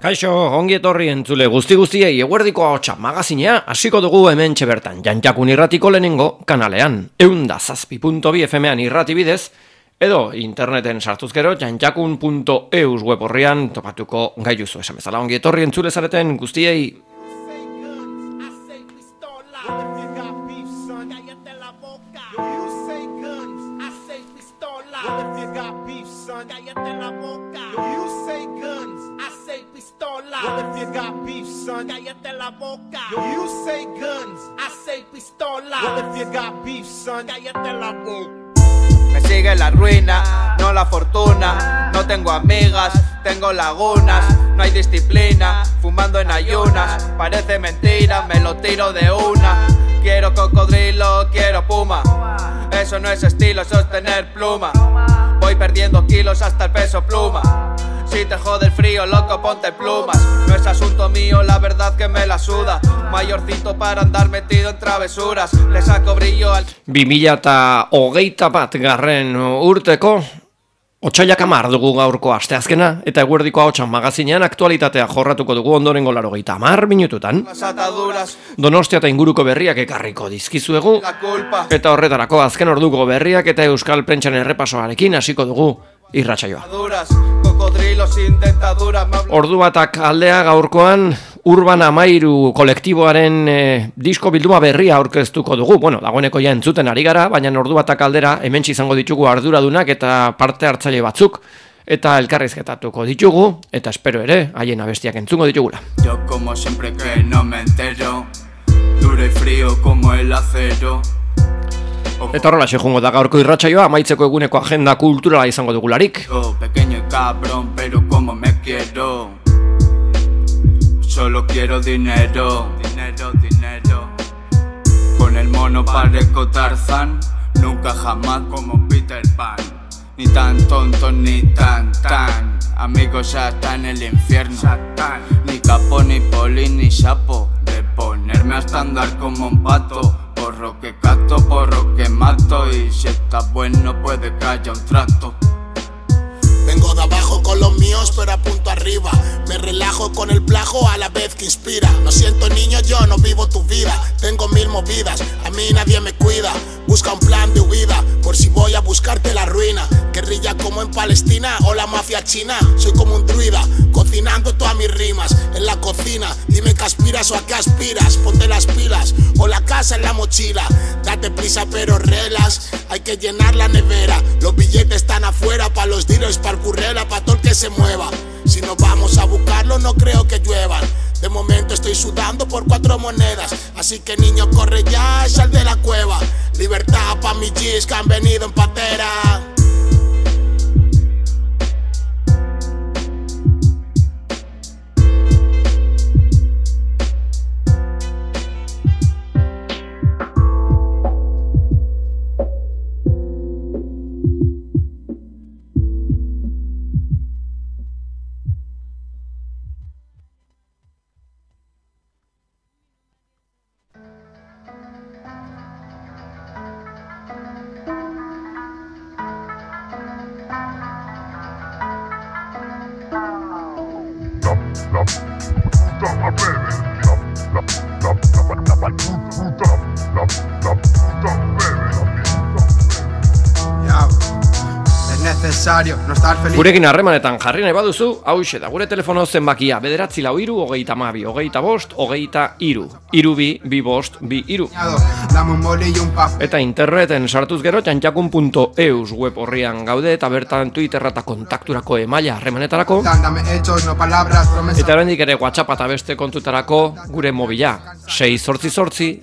Kaixo, ongi etorri entzule guztiei eguerdiko ahotsa magazinea hasiko dugu hementxe bertan Jantjakun irratiko lehenengo kanalean 107.2 FM-an irrati bidez edo interneten sartuz gero jantjakun.eus web horrian topatuko gaituzu esan bezala. Ongi etorri entzule zareten guztiei. Cállate la boca. You say guns, I say pistola. Well, if you got beef, son, cállate la boca. Me sigue la ruina, no la fortuna. No tengo amigas, tengo lagunas. No hay disciplina, fumando en ayunas. Parece mentira, me lo tiro de una. Quiero cocodrilo, quiero puma. Eso no es estilo, eso es tener pluma. Voy perdiendo kilos hasta el peso pluma. Si te jode el frío, loco, ponte plumas. No es asunto mío, la verdad que me la suda. Mayorcito para andar metido en travesuras. Le saco brillo al... 2021 garren urteko Otsailak 10 dugu gaurko asteazkena eta eguerdiko ahotsan magazinean aktualitatea jorratuko dugu ondorengo 90 minututan. Donostia eta inguruko berriak ekarriko dizkizuegu eta horretarako azken orduko berriak eta euskal prentsaren errepasoarekin hasiko dugu irratsaioa. Ordu batak aldea gaurkoan Urban Amairu kolektiboaren disko bilduma berria aurkeztuko dugu. Bueno, dagoeneko ja entzuten ari gara, baina ordu batak aldera hementsi izango ditugu arduradunak eta parte hartzaile batzuk eta elkarrizketatuko ditugu eta espero ere haien abestiak entzungo ditugula. Yo como siempre que no me entero, duro y frío como el acero. Eta horrela jungo da gaurko irratsaioa amaitzeko eguneko agenda kulturala izango dugularik. Pequeño y cabrón, pero como me quiero. Solo quiero dinero, dinero, dinero. Con el mono parezco Tarzán, nunca jamás como Peter Pan. Ni tan tonto ni tan. Amigos hasta en el infierno. Satán. Ni capo, ni poli, ni sapo. De ponerme hasta andar como un pato. Porro que cato, porro que mato. Y si está bueno puede que haya un trato. Vengo de abajo con los míos pero apunto arriba. Me relajo con el plajo a la vez que inspira. Lo siento niño, yo no vivo tu vida. Tengo 1000 movidas, a mí nadie me cuida. Busca un plan de huida, por si voy a buscarte la ruina. Guerrilla como en Palestina o la mafia china. Soy como un druida, cocinando todas mis rimas. En la cocina, dime qué aspiras o a qué aspiras. Ponte las pilas o la casa en la mochila. Date prisa pero relax, hay que llenar la nevera. Los billetes están afuera pa' los dealers, pa' el currela, pa' todo el que se mueva. Si nos vamos a buscarlo no creo que lluevan. De momento estoy sudando por 4 monedas. Así que niño corre ya y sal de la cueva. Libertad pa' mis G's que han venido en patera. Gurekin harremanetan jarri nahi baduzu, hauxe da gure telefono zenbakia 943 22 23 23 22 Eta interneten sartuz gero jantjakun.eus web horrian gaude eta bertan Twitterra eta kontakturako emaila harremanetarako. Eta oraindik ere WhatsApp eta beste kontutarako gure mobila 688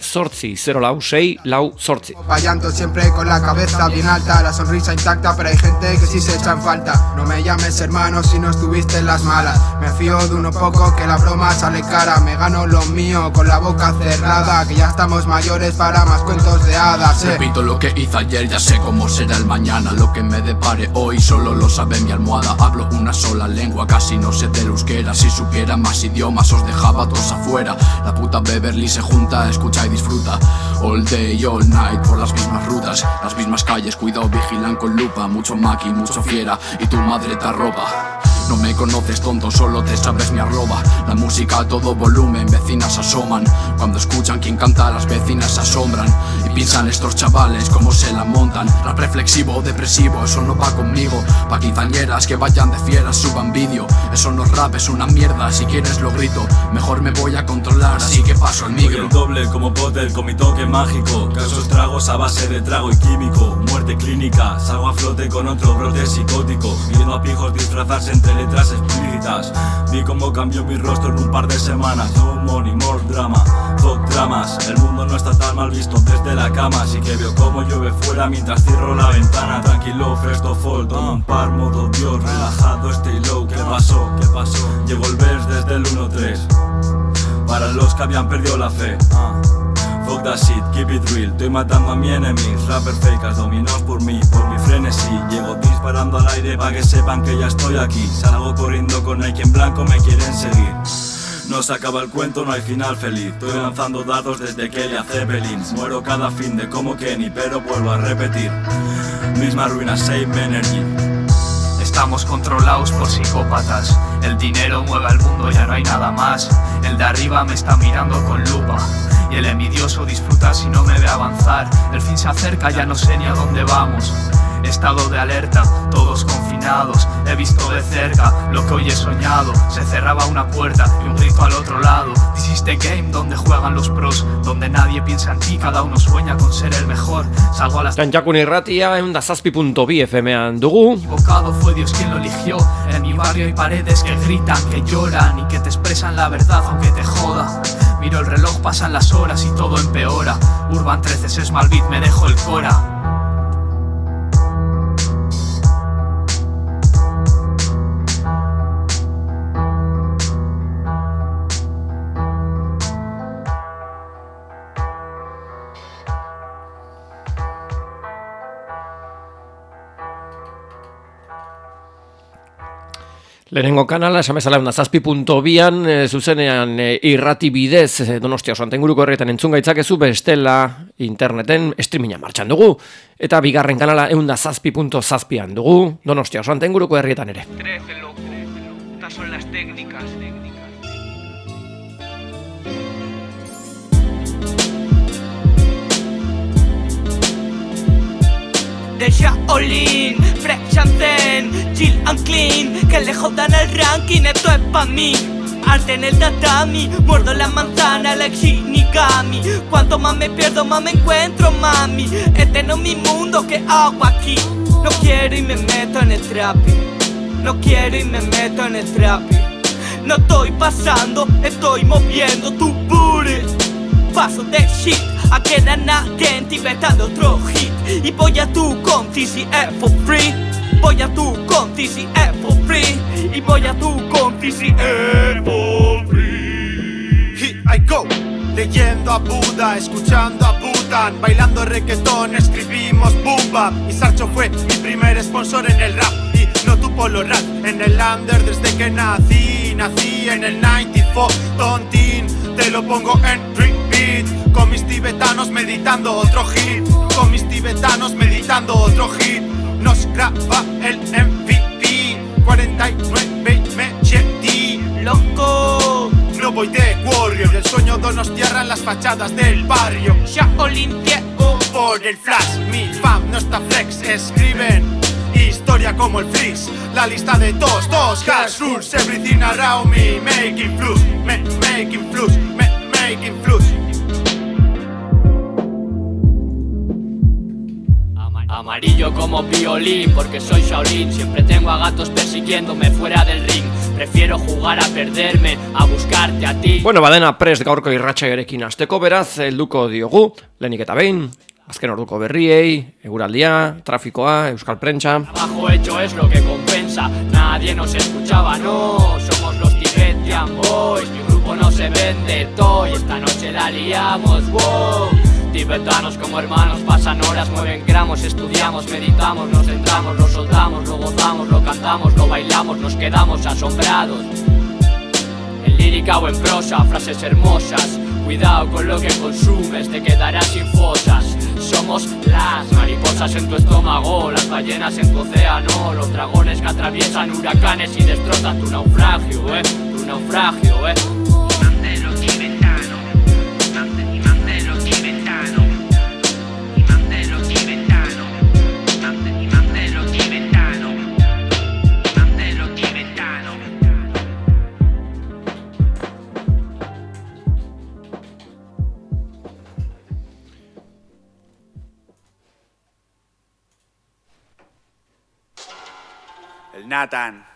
806 Fallando siempre con la cabeza bien alta, la sonrisa intacta, pero hay gente que sí se echa en falta. No me llames hermano si no estuviste en las malas. Me fío de uno poco que la broma sale cara. Me gano lo mío con la boca cerrada, que ya estamos mayores para más cuentos de hadas. Repito lo que hice ayer, ya sé cómo será el mañana. Lo que me depare hoy solo lo sabe mi almohada. Hablo una sola lengua, casi no sé del euskera. Si supiera más idiomas os dejaba todos afuera. La puta Beverly se junta, escucha y disfruta. All day, all night, por las mismas rutas, las mismas calles, cuidado, vigilan con lupa. Mucho maqui, mucho fiera, y tu madre te arropa. No me conoces tonto, solo te sabes mi arroba. La música a todo volumen, vecinas asoman. Cuando escuchan quien canta, las vecinas se asombran y piensan estos chavales cómo se la montan. Rap reflexivo o depresivo, eso no va conmigo. Pa' quinceañeras que vayan de fieras, suban vídeo. Eso no es rap, es una mierda, si quieres lo grito. Mejor me voy a controlar, así que paso el micro. Soy el doble como Potter con mi toque mágico. Causo estragos a base de trago y químico. Muerte clínica, salgo a flote con otro brote psicótico. Viendo a pijos disfrazarse entre letras explícitas. Vi cómo cambió mi rostro en un par de semanas. No money, more drama, fuck dramas. El mundo no está tan mal visto desde la cama. Así que veo cómo llueve fuera mientras cierro la ventana. Tranquilo, first of all, toma un par, modo Dios. Relajado, stay low, ¿qué pasó? ¿Qué pasó? Llegó el verse desde el 1-3 para los que habían perdido la fe. Fuck that shit, keep it real. Estoy matando a mi enemies, rapper fakers dominados por mí, por mi frenesí. Llego disparando al aire pa' que sepan que ya estoy aquí. Salgo corriendo con Nike en blanco, me quieren seguir. No se acaba el cuento, no hay final feliz. Estoy lanzando dados desde Kelly a Zeppelin. Muero cada fin de como Kenny, pero vuelvo a repetir. Misma ruina, same energy. Estamos controlados por psicópatas. El dinero mueve al mundo, ya no hay nada más. El de arriba me está mirando con lupa y el envidioso disfruta si no me ve avanzar. El fin se acerca, ya no sé ni a dónde vamos. Estado de alerta, todos confinados. He visto de cerca lo que hoy he soñado. Se cerraba una puerta y un grito al otro lado. This is the game donde juegan los pros, donde nadie piensa en ti, cada uno sueña con ser el mejor. Salgo a las... Txantxakun irratia, 107.2 FM-an dugu. Equivocado fue Dios quien lo eligió. En mi barrio hay paredes que gritan, que lloran y que te expresan la verdad aunque te joda. Miro el reloj, pasan las horas y todo empeora. Urban 13 es mal beat, me dejo el cora. Lehenengo kanala, esan bezala 107.2an, zuzenean irrati bidez Donostia oso Antenguruko herrietan entzun gaitzakezu, bestela interneten streaminga martxan dugu. Eta bigarren kanala 107.7an dugu, Donostia oso Antenguruko herrietan ere. 13, loco. Estas son las técnicas. De Shaolin, Fresh and Zen, chill and clean, que le jodan el ranking, esto es pa' mí. Arte en el tatami, muerdo la manzana, la Shinigami. Cuanto más me pierdo, más me encuentro, mami. Este no es mi mundo, ¿qué hago aquí? No quiero y me meto en el trapping. No quiero y me meto en el trapping. No estoy pasando, estoy moviendo tu booty. Paso de shit, a quedan again, tibetando otro hit. Y voy a tu con TCF for free. Voy a tu con TCF for free. Y voy a tu con TCF for free. Here I go, leyendo a Buda, escuchando a Budan, bailando reggaetón, escribimos boom bap. Y Sarcho fue mi primer sponsor en el rap. Y no tu polo rap, en el under desde que nací. Nací en el 94, tontín, te lo pongo en repeat. Con mis tibetanos meditando otro hit. Con mis tibetanos meditando otro hit. Nos graba el MVP 49 y me jetty. Loco, no voy de warrior. El sueño donostiarra en las fachadas del barrio. Shaolin Diego por el flash. Mi fam no está flex. Escriben historia como el freeze. La lista de todos, cash rules. Everything around me, making flus. Making flus, making flus. Amarillo como violín, porque soy Shaolin. Siempre tengo a gatos persiguiéndome fuera del ring. Prefiero jugar a perderme, a buscarte a ti. Bueno, badena prest gaurko irratsaioarekin hasteko, beraz, helduko diogu, lehenik eta behin, azken orduko berriei, eguraldia, trafikoa, euskal prentsa. Trabajo hecho es lo que compensa, nadie nos escuchaba, no. Somos los Tibetian Boys, mi grupo no se vende, toy. Esta noche la liamos, wow. Tibetanos como hermanos, pasan horas, mueven gramos, estudiamos, meditamos, nos centramos, lo soltamos, lo gozamos, lo cantamos, lo bailamos, nos quedamos asombrados. En lírica o en prosa, frases hermosas, cuidado con lo que consumes, te quedarás sin fosas. Somos las mariposas en tu estómago, las ballenas en tu océano, los dragones que atraviesan huracanes y destrozan tu naufragio, tu naufragio, El Nathan,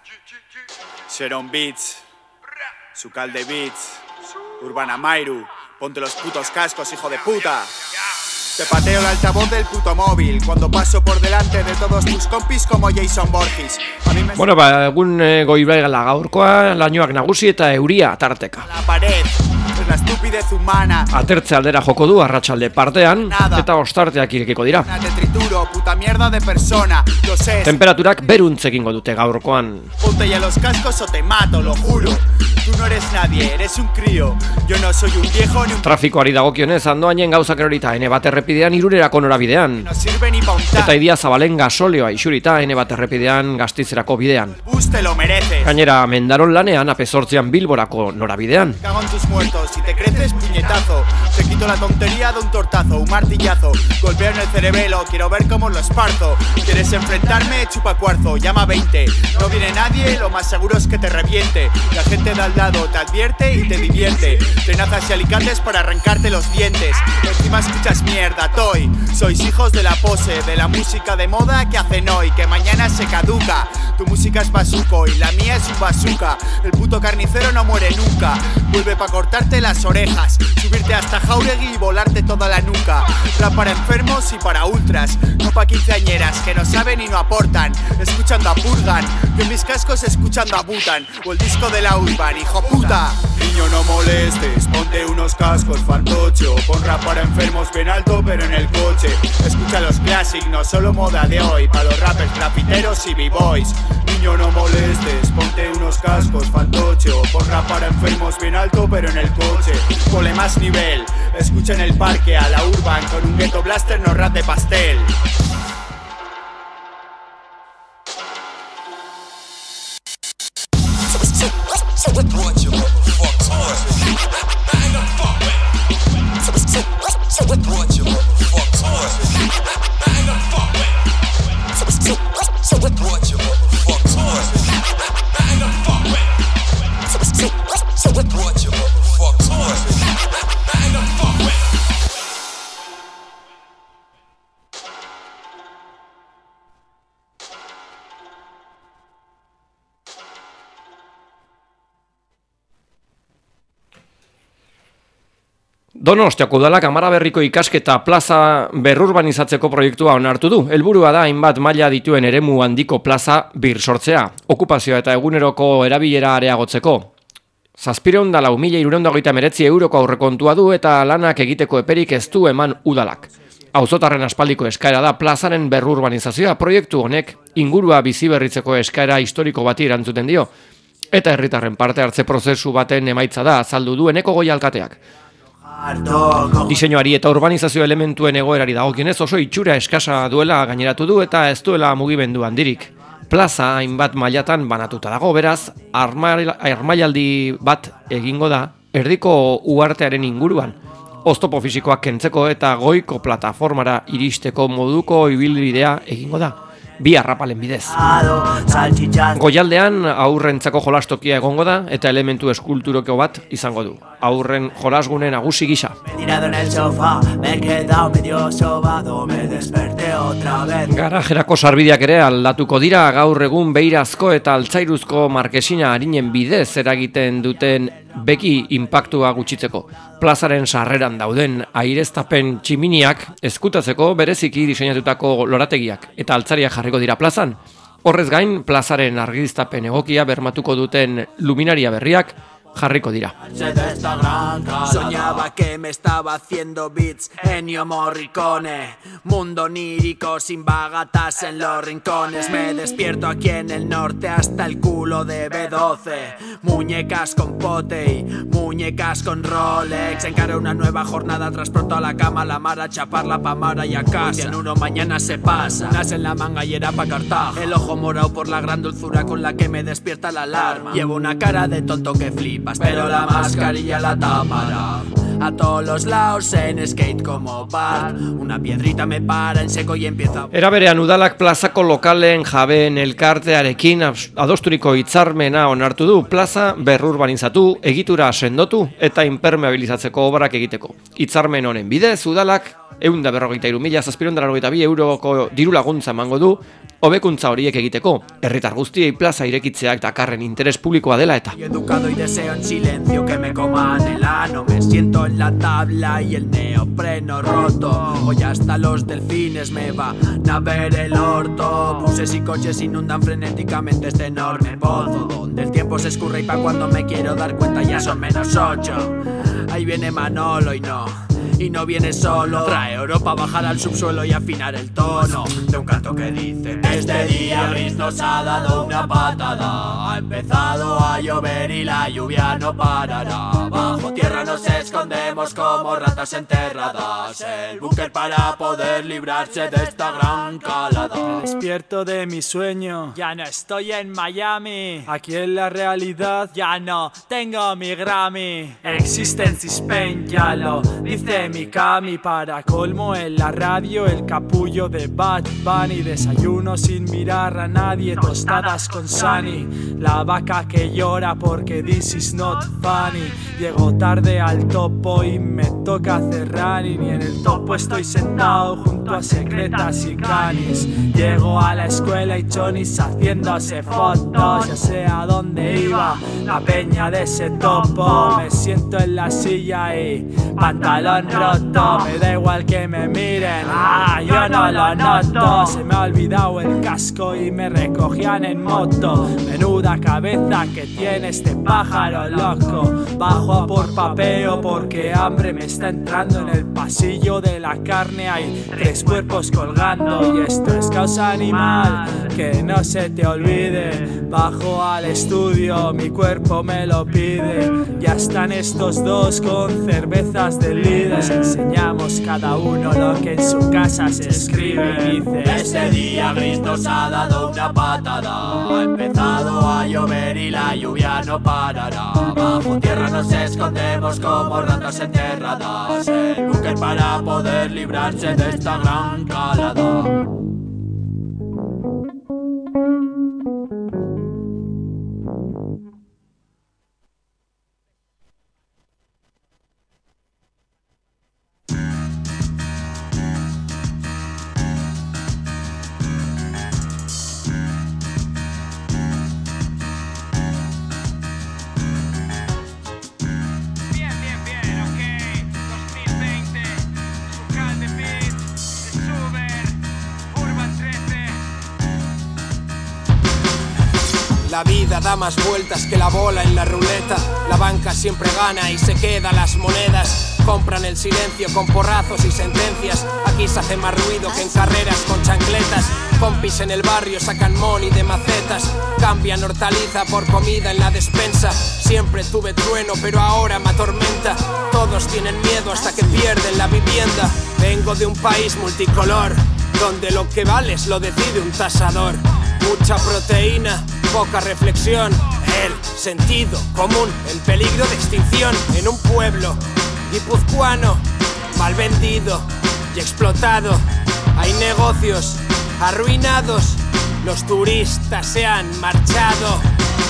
Sharon Beats, Sucalde Beats, Urbana Mairu, ponte los putos cascos, hijo de puta. Te pateo el altavoz del puto móvil cuando paso por delante de todos tus compis como Jason Borges. Bueno, egun goibaigala gaurkoa, lainoak nagusi eta euria tarteka. La pared. La estupidez humana. Atertze aldera joko du arratsalde partean eta ostarteak irekiko dira. Te trituro, puta mierda de persona. Lo sé. Temperaturak beruntz egingo dute gaurkoan. Ponte ya los cascos o te mato, lo juro. Tú no eres nadie, eres un crío. Yo no soy un viejo ni un... Trafikoari dagokionez andoainen gauzak erorita N1 errepidean irurerako norabidean. No sirve ni pa untar. Eta Idia Zabalen gasolioa isurita N1 errepidean Gastizerako bidean. Bus te lo mereces. Gainera Mendaron lanean AP8 Bilborako norabidean. Cago en tus muertos, si te creces puñetazo. Te quito la tontería de un tortazo, un martillazo. Golpeo en el cerebelo, quiero ver cómo lo esparzo. ¿Quieres enfrentarme? Chupa cuarzo, llama 20. No viene nadie, lo más seguro es que te reviente. La gente de al lado te advierte y te divierte. Tenazas y alicates para arrancarte los dientes. Encima escuchas mierda, toy. Sois hijos de la pose, de la música de moda que hacen hoy, que mañana se caduca. Tu música es bazuco y la mía es un bazooka. El puto carnicero no muere nunca. Vuelve pa' cortarte las orejas, subirte hasta Jauregui y volarte toda la nuca. Rap para enfermos y para ultras, no pa' quinceañeras que no saben y no aportan. Escuchando a Purgan, yo en mis cascos escuchando a Butan. O el disco de la Urban, hijo puta. Niño no molestes, ponte unos cascos fantocho. Pon rap para enfermos bien alto pero en el coche. Escucha los classic, no solo moda de hoy. Pa' los rappers, grafiteros y b-boys. Niño no molestes, ponte unos cascos fantocho. Pon rap para enfermos bien alto pero en el coche. Ponle más nivel, escucha en el parque a la Urban. Con un ghetto blaster no rap de pastel. Donostiako udalak Amara Berriko ikasketa plaza berrurbanizatzeko proiektua onartu du. Helburua da hainbat maila dituen eremu handiko plaza birsortzea, okupazioa eta eguneroko erabilera areagotzeko. 704.389 euroko aurrekontua du eta lanak egiteko eperik ez du eman udalak. Auzotarren aspaldiko eskaera da plazaren berrurbanizazioa. Proiektu honek ingurua biziberritzeko eskaera historiko bati erantzuten dio. Eta herritarren parte hartze prozesu baten emaitza da azaldu du Eneko Goia alkateak. Diseinuari eta urbanizazio elementuen egoerari dagokionez oso itxura eskasa duela gaineratu du eta ez duela mugimendu handirik. Plaza hainbat mailatan banatuta dago, beraz, armailaldi bat egingo da erdiko uhartearen inguruan. Oztopo fisikoak kentzeko eta goiko plataformara iristeko moduko ibilbidea egingo da. Bi arrapalen bidez. Goialdean aurrentzako jolastokia egongo da eta elementu eskulturoko bat izango du. Aurren jolasgune nagusi gisa. Garajerako sarbideak ere aldatuko dira gaur egun beirazko eta altzairuzko markesina arinen bidez eragiten duten beki inpaktua gutxitzeko. Plazaren sarreran dauden aireztapen tximiniak ezkutatzeko bereziki diseinatutako lorategiak eta altzariak jarriko dira plazan. Horrez gain, plazaren argiztapen egokia bermatuko duten luminaria berriak jarriko dira. Soñaba que me estaba haciendo beats Ennio Morricone, mundo onírico sin bagatas en los rincones. Me despierto aquí en el norte hasta el culo de B12, muñecas con pote y muñecas con Rolex. Encara una nueva jornada, tras pronto a la cama, la mar a chaparla pa' mar y a casa. En uno mañana se pasa, unas en la manga y era pa' Cartago. El ojo morado por la gran dulzura con la que me despierta la alarma. Llevo una cara de tonto que flipas, pero la mascarilla la tapará. A todos los lados en skate como Bart. Una piedrita me para en seco y empieza. Era berean udalak plazako lokalen jabeen elkartearekin adosturiko hitzarmena onartu du plaza berrurbanizatu, egitura sendotu eta impermeabilizatzeko obrak egiteko. Hitzarmen honen bidez udalak 143.792 euroko diru laguntza emango du hobekuntza horiek egiteko. Herritar guztiei plaza irekitzeak dakarren interes publikoa dela eta. Educado y deseo en silencio que me coman el ano. Me siento en la tabla y el neopreno roto. Hoy hasta los delfines me van a ver el orto. Buses y coches inundan frenéticamente este enorme pozo donde el tiempo se escurre y pa' cuando me quiero dar cuenta ya son -8. Ahí viene Manolo y no viene solo. Trae oro pa' bajar al subsuelo y afinar el tono de un canto que dice: este día gris nos ha dado una patada. Ha empezado a llover y la lluvia no parará. Bajo tierra nos escondemos como ratas enterradas. El búnker para poder librarse de esta gran calada. Me despierto de mi sueño, ya no estoy en Miami. Aquí en la realidad ya no tengo mi Grammy. Existence is pain, ya lo dice mi Cami. Para colmo en la radio el capullo de Bad Bunny. Desayuno sin mirar a nadie, tostadas con Sunny. La vaca que llora porque this is not funny. Llego tarde al topo y me toca hacer running. Y en el topo estoy sentado junto a secretas y canis. Llego a la escuela y chonis haciéndose fotos. Ya sé a dónde iba la peña de ese topo. Me siento en la silla y pantalón roto. Me da igual que me miren, yo no lo noto. Se me ha olvidado el casco y me recogían en moto. Menuda cabeza que tiene este pájaro loco. Bajo a por papeo porque hambre me está entrando. En el pasillo de la carne hay 3 cuerpos colgando. Y esto es causa animal, que no se te olvide. Bajo al estudio, mi cuerpo me lo pide. Ya están estos dos con cervezas de líder. Nos enseñamos cada uno lo que en su casa se escribe y dice: este día gris nos ha dado una patada. Ha empezado a llover y la lluvia no parará. Bajo tierra nos escondemos como ratas enterradas. El búnker para poder librarse de esta gran calada. La vida da más vueltas que la bola en la ruleta. La banca siempre gana y se queda las monedas. Compran el silencio con porrazos y sentencias. Aquí se hace más ruido que en carreras con chancletas. Compis en el barrio sacan money de macetas. Cambian hortaliza por comida en la despensa. Siempre tuve trueno pero ahora me atormenta. Todos tienen miedo hasta que pierden la vivienda. Vengo de un país multicolor, donde lo que vale es lo decide un tasador. Mucha proteína, poca reflexión. El sentido común en peligro de extinción. En un pueblo guipuzcoano mal vendido y explotado. Hay negocios arruinados. Los turistas se han marchado.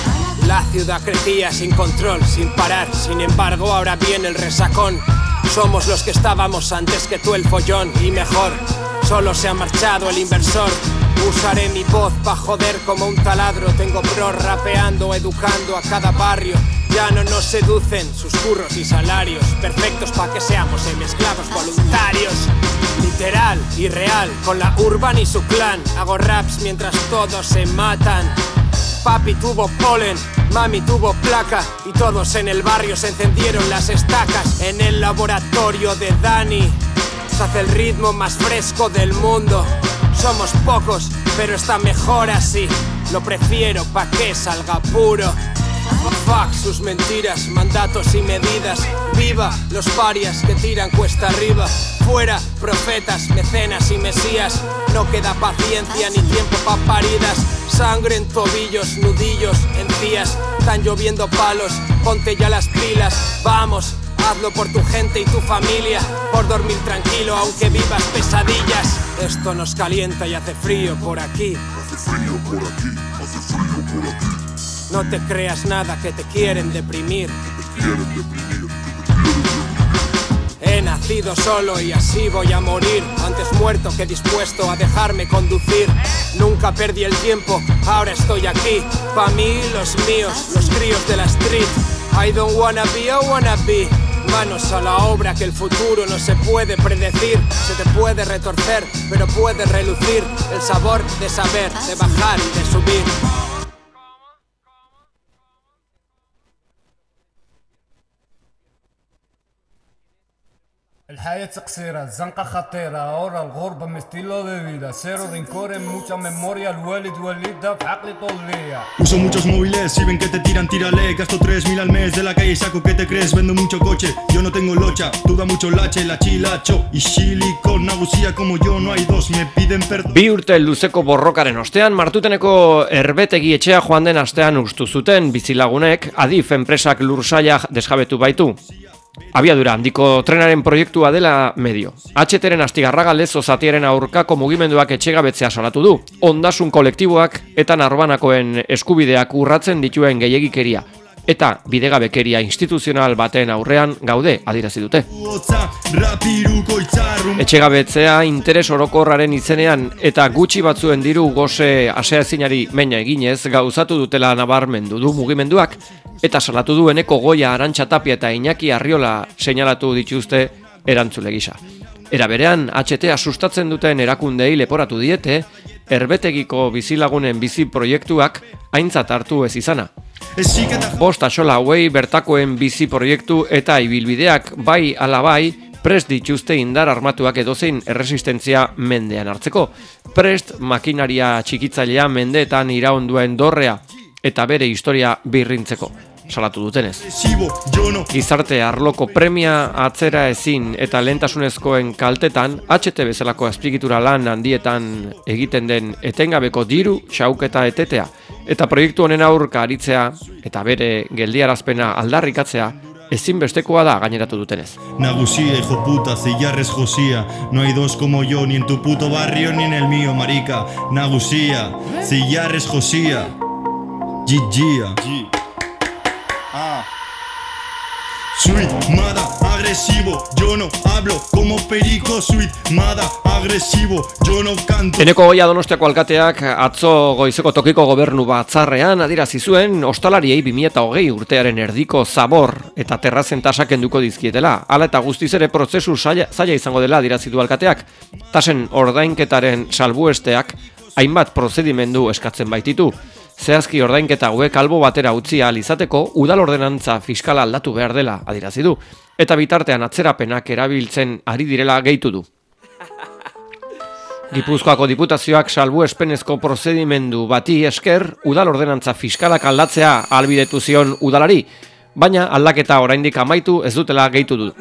La ciudad crecía sin control, sin parar. Sin embargo ahora viene el resacón. Somos los que estábamos antes que tú el follón. Y mejor, solo se ha marchado el inversor. Usaré mi voz pa' joder como un taladro. Tengo pros rapeando, educando a cada barrio. Ya no nos seducen sus curros y salarios. Perfectos pa' que seamos semi-esclavos voluntarios. Literal y real, con la Urban y su clan. Hago raps mientras todos se matan. Papi tuvo polen, mami tuvo placa. Y todos en el barrio se encendieron las estacas. En el laboratorio de Dani se hace el ritmo más fresco del mundo. Somos pocos, pero está mejor así. Lo prefiero pa' que salga puro. Fuck sus mentiras, mandatos y medidas. Viva los parias que tiran cuesta arriba. Fuera profetas, mecenas y mesías. No queda paciencia ni tiempo pa' paridas. Sangre en tobillos, nudillos, encías. Están lloviendo palos, ponte ya las pilas. Vamos, hazlo por tu gente y tu familia. Por dormir tranquilo aunque vivas pesadillas. Esto nos calienta y hace frío por aquí. Hace frío por aquí, hace frío por aquí. No te creas nada que te quieren deprimir. He nacido solo y así voy a morir. Antes muerto que dispuesto a dejarme conducir. Nunca perdí el tiempo, ahora estoy aquí. Pa' mí, los míos, los críos de la street. I don't wanna be, I wanna be. Manos a la obra que el futuro no se puede predecir. Se te puede retorcer, pero puede relucir el sabor de saber, de bajar y de subir. الحياة قصيرة الزنقة خطيرة ahora الغربة mi estilo de vida cero rencor mucha memoria el والد والدة في عقلي todo el día. Uso muchos móviles, si ven que te tiran, tírale. Gasto 3.000 al mes de la calle y saco, ¿qué te crees? Vendo mucho coche, yo no tengo locha. Tú da mucho lache, la chilacho y silicon nagusia como yo no hay dos, me piden perdón. Bi urte luzeko borrokaren ostean, Martuteneko erbetegi etxea joan den astean ustu zuten bizilagunek, Adif enpresak lursaila desjabetu baitu. Abiadura handiko trenaren proiektua dela medio. HTren Astigarraga Lezo zatiaren aurkako mugimenduak etxegabetzea salatu du. Ondasun kolektiboak eta narbanakoen eskubideak urratzen dituen gehiegikeria. Eta bidegabekeria instituzional baten aurrean gaude adierazi dute. Etxegabetzea interes orokorraren izenean eta gutxi batzuen diru goze aseazinari meina eginez gauzatu dutela nabarmendu du mugimenduak eta salatu du Eneko Goia, Arantxa Tapia eta Iñaki Arriola seinalatu dituzte erantzule gisa. Era berean, HTA sustatzen duten erakundei leporatu diete erbetegiko bizilagunen bizi proiektuak aintzat hartu ez izana. Bost axola hauei bertakoen bizi proiektu eta ibilbideak bai ala bai prest dituzte indar armatuak edozein erresistentzia mendean hartzeko. Prest makinaria txikitzailea mendeetan iraunduen dorrea eta bere historia birrintzeko. Salatu dutenez. Gizarte arloko premia atzera ezin eta lehentasunezkoen kaltetan HT bezalako azpiegitura lan handietan egiten den etengabeko diru xauketa etetea eta proiektu honen aurka aritzea eta bere geldiarazpena aldarrikatzea ezinbestekoa da gaineratu dutenez. Nagusia, hijo puta, Zillarres Josía. No hay dos como yo, ni en tu puto barrio ni en el mío, marica. Nagusia, Zillarres Josía. Gigia. Sweet, mada, agresivo, yo no hablo como perico. Sweet, mada, agresivo, yo no canto. Eneko Goia Donostiako alkateak atzo goizeko tokiko gobernu batzarrean adierazi zuen ostalariei 2020 urtearen erdiko zabor eta terrazen tasak kenduko dizkietela. Hala eta guztiz ere prozesu zaila izango dela adierazi du alkateak. Tasen ordainketaren salbuesteak hainbat prozedimendu eskatzen baititu. Zehazki ordainketa hauek albo batera utzi ahal izateko udal ordenantza fiskala aldatu behar dela adierazi du eta bitartean atzerapenak erabiltzen ari direla gehitu du. Gipuzkoako diputazioak salbuespenezko prozedimendu bati esker udal ordenantza fiskalak aldatzea ahalbidetu zion udalari, baina aldaketa oraindik amaitu ez dutela gehitu du.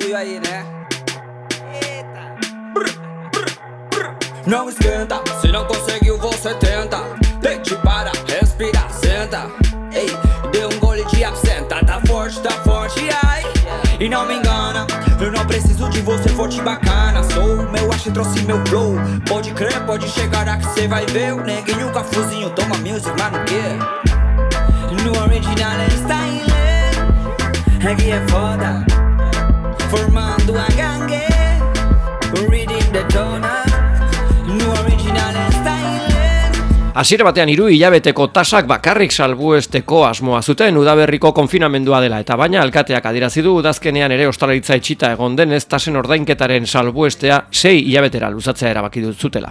Não esquenta, se não conseguiu você tenta. Deite para, respira, senta. Ei, deu gole de absenta. Tá forte, ai. E não me engana, eu não preciso de você forte e bacana. Sou o meu acho e trouxe meu flow. Pode crer, pode chegar aqui, cê vai ver. O neguinho cafuzinho toma music, mas no quê? No original é style. Aqui é foda. Formando a gangue. Reading the donut. Hasiera batean 3 hilabeteko tasak bakarrik salbuesteko asmoa zuten udaberriko konfinamendua dela eta baina alkateak adierazi du udazkenean ere ostalaritza itxita egon denez tasen ordainketaren salbuestea 6 hilabetera luzatzea erabaki dut zutela.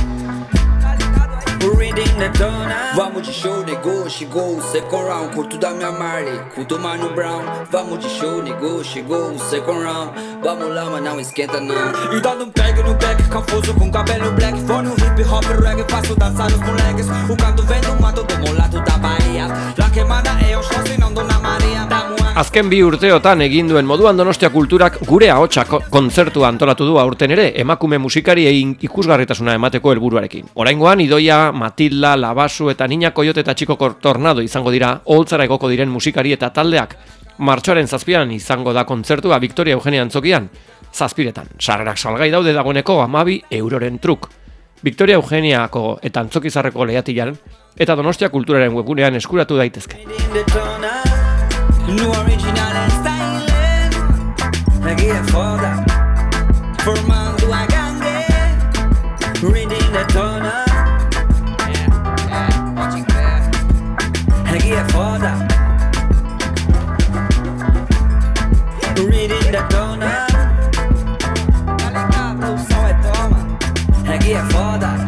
Vamos de show, nego, chegou, second round. Curto da minha Marley, curto Mano Brown. Vamos de show, nego, chegou, second round. Vamos lá, mas não esquenta não. E dando no back, confuso com cabelo black. Foi no hip hop, reggae, faço dançar os moleques. O canto vem do mato do mulato da Bahia. La queimada é o show, se não dou na Azken 2 urteotan egin duen moduan Donostia Kulturak gure ahotsa kontzertua antolatu du aurten ere, emakume musikariei ikusgarritasuna emateko helburuarekin. Oraingoan Idoia, Matilda, Labasu eta Niña Coyote eta Chico Tornado izango dira Oholtzara egoko diren musikari eta taldeak. Martxoaren 7 izango da kontzertua Victoria Eugenia Antzokian. 7 sarrerak salgai daude dagoeneko 12 euroren truk. Victoria Eugeniako eta Antzokizarreko lehiatilan eta Donostia Kulturaren webgunean eskuratu daitezke. New original and styling. Here for that. Formando a gangue. Reading the toner. Watching there. Here for that. Reading the toner. Here for that.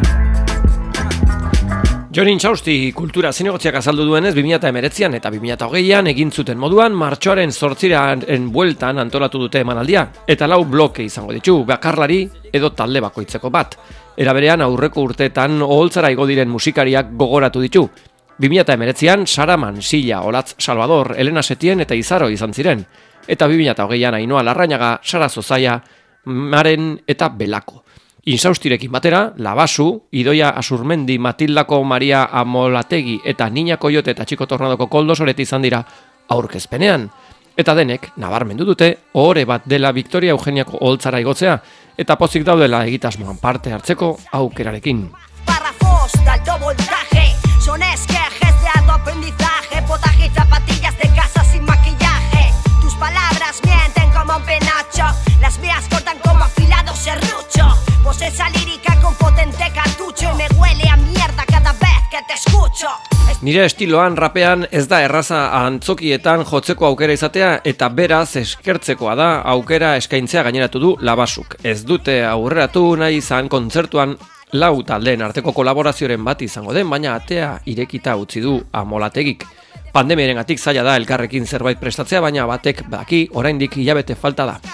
Jon Intxausti kultura zinegotziak azaldu duenez 2019an eta 2020an egin zuten moduan martxoaren 8 bueltan antolatu dute emanaldia eta 4 bloke izango ditu, bakarlari edo talde bakoitzeko bat. Era berean aurreko urteetan Oholtzara igo diren musikariak gogoratu ditu. 2019an Saraman, Silla, Olatz Salvador, Elena Setien eta Izaro izan ziren. Eta 2020an Ainhoa Larrañaga, Sara Zozaia, Maren eta Belako. Insaustirekin batera, Labasu, Idoia Asurmendi, Matildako Maria Amolategi eta Niña Coyote eta Chico Tornadoko Koldo Sorete izan dira aurkezpenean. Eta denek, nabarmendu dute, ohore bat dela Victoria Eugeniako Oholtzara igotzea eta pozik daudela egitasmoan parte hartzeko aukerarekin. Párrafos de alto voltaje, son esquejes de alto aprendizaje, potaje y zapatillas de casa sin maquillaje. Tus palabras mienten como un penacho, las mías cortan como afilado serrucho. Vos esa lírica con potente cartucho y me huele a mierda cada vez que te escucho. Nire estiloan rapean ez da erraza antzokietan jotzeko aukera izatea eta beraz eskertzekoa da aukera eskaintzea gaineratu du Labasuk. Ez dute aurreratu nahi izan kontzertuan 4 taldeen arteko kolaborazioren bat izango den, baina atea irekita utzi du Amolategik. Pandemiarengatik zaila da elkarrekin zerbait prestatzea, baina batek badaki oraindik hilabete falta da.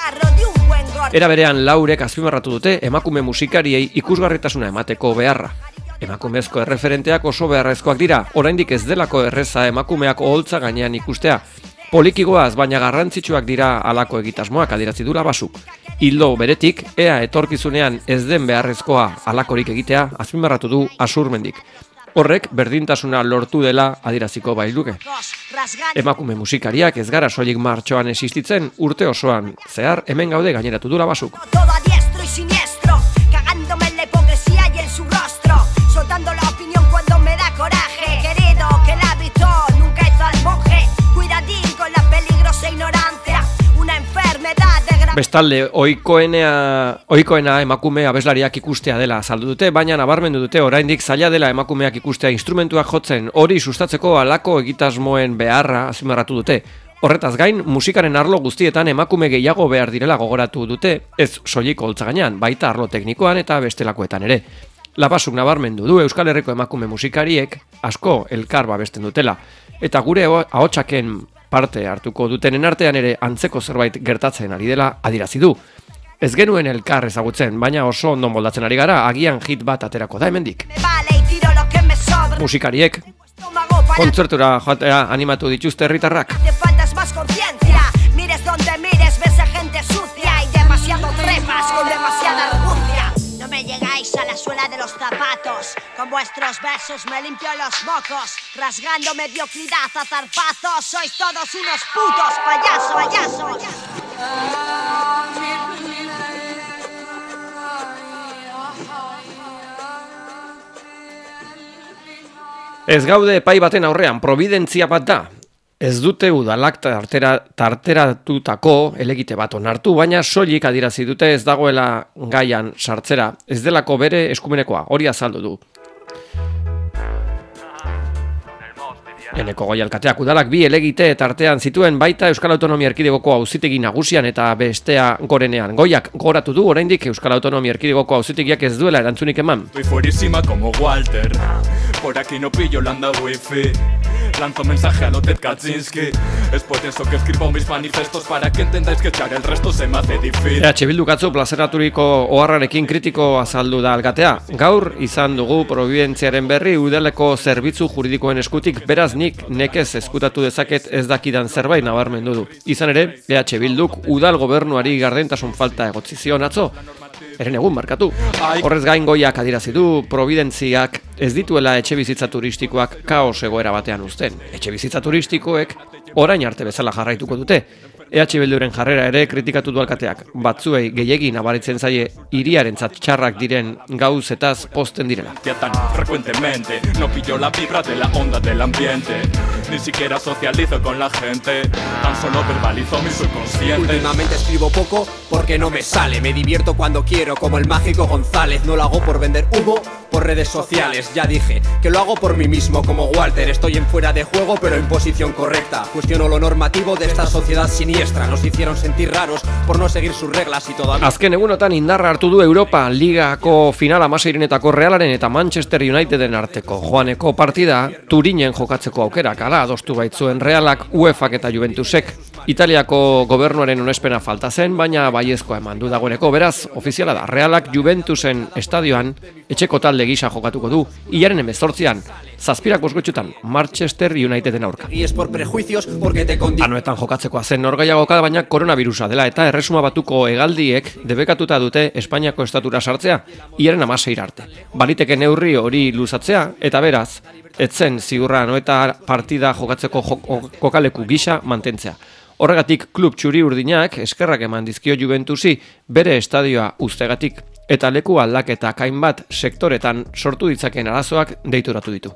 Era berean Laurek azpimarratu dute emakume musikariei ikusgarritasuna emateko beharra. Emakumezko erreferenteak oso beharrezkoak dira, oraindik ez delako erreza emakumeak oholtza gainean ikustea. Polikigoaz, baina garrantzitsuak dira halako egitasmoak adierazi du Labasuk. Ildo beretik, ea etorkizunean ez den beharrezkoa halakorik egitea, azpimarratu du Asurmendik. Horrek berdintasuna lortu dela adieraziko bailuke. Emakume musikariak ez gara soilik martxoan existitzen, urte osoan zehar hemen gaude gaineratu du Labasuk. Todo a diestro y siniestro, cagándome en la hipocresía y en su rostro, soltando la opinión cuando me da coraje. Querido, que el hábito nunca hizo al monje, cuidadín con la peligrosa ignorancia, una enfermedad de gran... Bestalde, ohikoena emakume abeslariak ikustea dela azaldu dute, baina nabarmendu dute oraindik zaila dela emakumeak ikustea instrumentuak jotzen, hori sustatzeko halako egitasmoen beharra azpimarratu dute. Horretaz gain, musikaren arlo guztietan emakume gehiago behar direla gogoratu dute, ez soilik oholtza gainean, baita arlo teknikoan eta bestelakoetan ere. Labasuk nabarmendu du Euskal Herriko emakume musikariek asko elkar babesten dutela, eta gure ahotsaken parte hartuko dutenen artean ere antzeko zerbait gertatzen ari dela adierazi du. Ez genuen elkar ezagutzen, baina oso ondo moldatzen ari gara, agian hit bat aterako da hemendik. Musikariek kontzertura joatea animatu dituzte herritarrak. Te faltas más conciencia, mires donde mires, ves a gente sucia y demasiado trepas con demasiada argucia. No me llegáis a la suela de los zapatos, con vuestros besos me limpio los mocos, rasgando mediocridad a zarpazos, sois todos unos putos payasos. Ez gaude epai baten aurrean, providentzia bat da. Ez dute udalak tarteratutako elegite bat onartu, baina soilik adierazi dute ez dagoela gaian sartzera, ez delako bere eskumenekoa, hori azaldu du. Eneko Goi alkateak udalak 2 elegite tartean zituen baita Euskal Autonomia Erkidegoko Auzitegi Nagusian eta bestea Gorenean. Goiak goratu du oraindik Euskal Autonomia Erkidegoko Auzitegiak ez duela erantzunik eman. Estoy fuerísima como Walter, por aquí no pillo landa wifi. lanzo mensaje a lo Ted Kaczynski. Es por eso que escribo mis manifestos, para que entendáis que echar el resto se me hace difícil. Bilduk atzo plazaraturiko oharrarekin kritiko azaldu da alkatea. Gaur izan dugu probidentziaren berri udaleko zerbitzu juridikoen eskutik, beraz nik nekez eskutatu dezaket ez dakidan zerbait nabarmendu du. Izan ere, Bilduk udal gobernuari gardentasun falta egotzi zion atzo. Eren egun markatu. Horrez gain Goiak adierazi du probidentziak ez dituela etxebizitza turistikoak kaos egoera batean uzten. Etxebizitza turistikoek orain arte bezala jarraituko dute. Bilduren jarrera ere kritikatu du alkateak. Batzuei gehiegi nabaritzen zaie hiriarentzat txarrak diren gauzetaz pozten direla. Tan frecuentemente no pillo la vibra de la onda del ambiente. Ni siquiera socializo con la gente, tan solo verbalizo mi subconsciente. Últimamente escribo poco porque no me sale. Me divierto cuando quiero, como el mágico González. No lo hago por vender humo, por redes sociales. Ya dije que lo hago por mí mismo, como Walter. Estoy en fuera de juego, pero en posición correcta. Cuestiono lo normativo de esta sociedad siniestra. Nos hicieron sentir raros por no seguir sus reglas y todavía... Azken egunotan indarra hartu du Europa Ligako final 16renetako Realaren eta Manchester Uniteden arteko. Joaneko partida Turinen jokatzeko aukerak ala adostu baitzuen Realak, UEFak eta Juventusek. Italiako gobernuaren onespena falta zen, baina baiezkoa eman du dagoeneko. Beraz, ofiziala da, Realak Juventusen estadioan etxeko talde gisa jokatuko du. Ilaren 18an, 7:00 Manchester Uniteden aurka. Anoetan jokatzekoa zen norgaiagoka, baina koronavirusa dela eta Erresuma Batuko hegaldiek debekatuta dute Espainiako estatura sartzea, Ilaren 16 arte. Baliteke neurri hori luzatzea eta beraz, etzen ziurra anoeta partida jokatzeko kokaleku gisa mantentzea. Horregatik klub txuri urdinak eskerrak eman dizkio Juventusi bere estadioa uztegatik eta leku aldaketa hainbat sektoretan sortu ditzakeen arazoak deituratu ditu.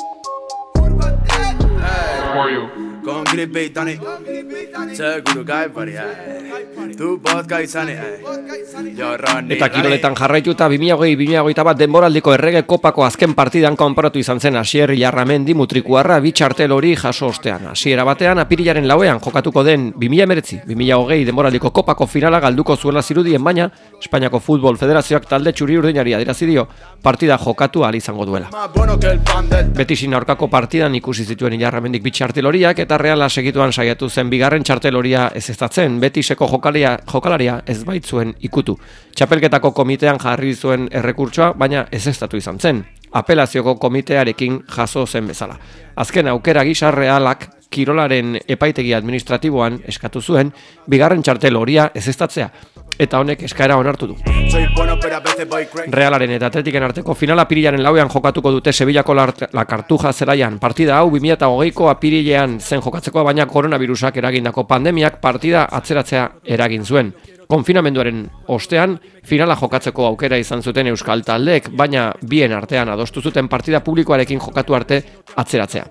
Con gripe y tonic Seguro gai pari Tu vodka izan Eta kiroletan jarraituta 2020-2021 denboraldiko errege kopako azken partidan konparatu izan zen Asier Ilarramendi Mutrikuarra bi txartel hori jaso ostean. Hasiera batean apirilaren 4ean jokatuko den 2019-2020 denboraldiko kopako finala galduko zuela zirudien, baina Espainiako Futbol Federazioak talde txuri urdinari adierazi dio partida jokatu ahal izango duela. Betisin aurkako partidan ikusi zituen Ilarramendik bi txartel horiak eta Reala segituan saiatu zen bigarren txarteloria ezeztatzen, Betiseko jokalaria ez baitzuen ikutu. Txapelketako komitean jarri zuen errekurtsoa, baina ezeztatu izan zen. Apelazioko komitearekin jaso zen bezala. Azken aukera gisa Realak kirolaren epaitegi administratiboan eskatu zuen bigarren txarteloria ezeztatzea. Eta honek eskaera onartu du. Realaren eta Atletiken arteko finala apirilaren 4ean jokatuko dute Sevillako La Cartuja zelaian. Partida hau 2020ko apirilean zen jokatzeko, baina koronavirusak eragindako pandemiak partida atzeratzea eragin zuen. Konfinamenduaren ostean finala jokatzeko aukera izan zuten euskal taldeek, baina bien artean adostu zuten partida publikoarekin jokatu arte atzeratzea.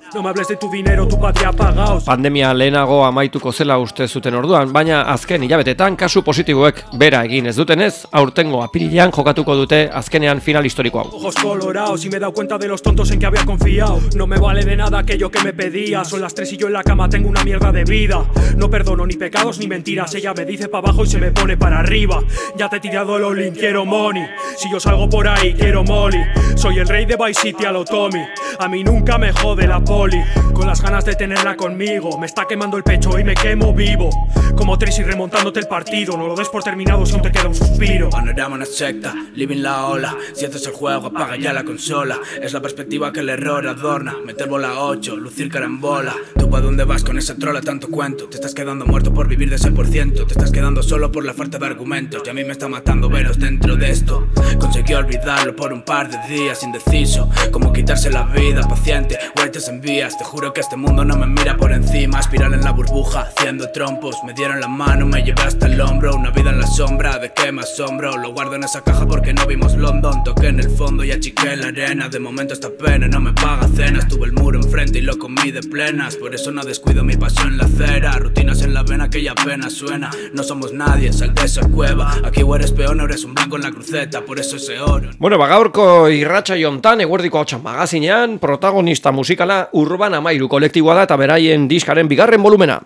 Pandemia lehenago amaituko zela uste zuten orduan, baina azken hilabetetan kasu positiboek bera egin ez dutenez, aurtengo apirilean jokatuko dute azkenean final historiko hau. Ojos colorados y me he dado cuenta de los tontos en que había confiado. No me vale de nada aquello que me pedía. Son las 3 y yo en la cama tengo una mierda de vida. No perdono ni pecados ni mentiras. Ella me dice pa' abajo y se me pone para arriba. Ya te he tirado el all-in, quiero money. Si yo salgo por ahí, quiero molly. Soy el rey de Vice City a lo Tommy. A mí nunca me jode la poli. Con las ganas de tenerla conmigo. Me está quemando el pecho y me quemo vivo. Como Tracy remontándote el partido. No lo des por terminado si aún te queda un suspiro. Panorama una secta, living la ola. Si haces el juego, apaga ya la consola. Es la perspectiva que el error adorna. Meter bola 8, lucir carambola. ¿Tú pa' dónde vas con esa trola tanto cuento? Te estás quedando muerto por vivir de ese por ciento. Te estás quedando solo por la falta de argumentos. Y a mí me está matando veros dentro de esto. Conseguí olvidarlo por un par de días indeciso. Como quitarse la vida, paciente, guaites en vías. Te juro que este mundo no me mira por encima. Espiral en la burbuja, haciendo trompos. Me dieron la mano, me llevé hasta el hombro. Una vida en la sombra, ¿de qué me asombro? Lo guardo en esa caja porque no vimos London. Toqué en el fondo y achiqué la arena. De momento esta pena no me paga cenas. Tuve el muro enfrente y lo comí de plenas. Por eso no descuido mi pasión en la acera. Rutinas en la vena que ya apenas suena. No somos nadie, sal de esa cueva. Aquí o eres peón o eres un blanco en la cruceta. Por eso ese oro. Bueno, gaurko irratsaio hontan eguerdiko hotsa magazinean protagonista musikala Urban Amairu kolektiboa da eta beraien diskaren bigarren volumena.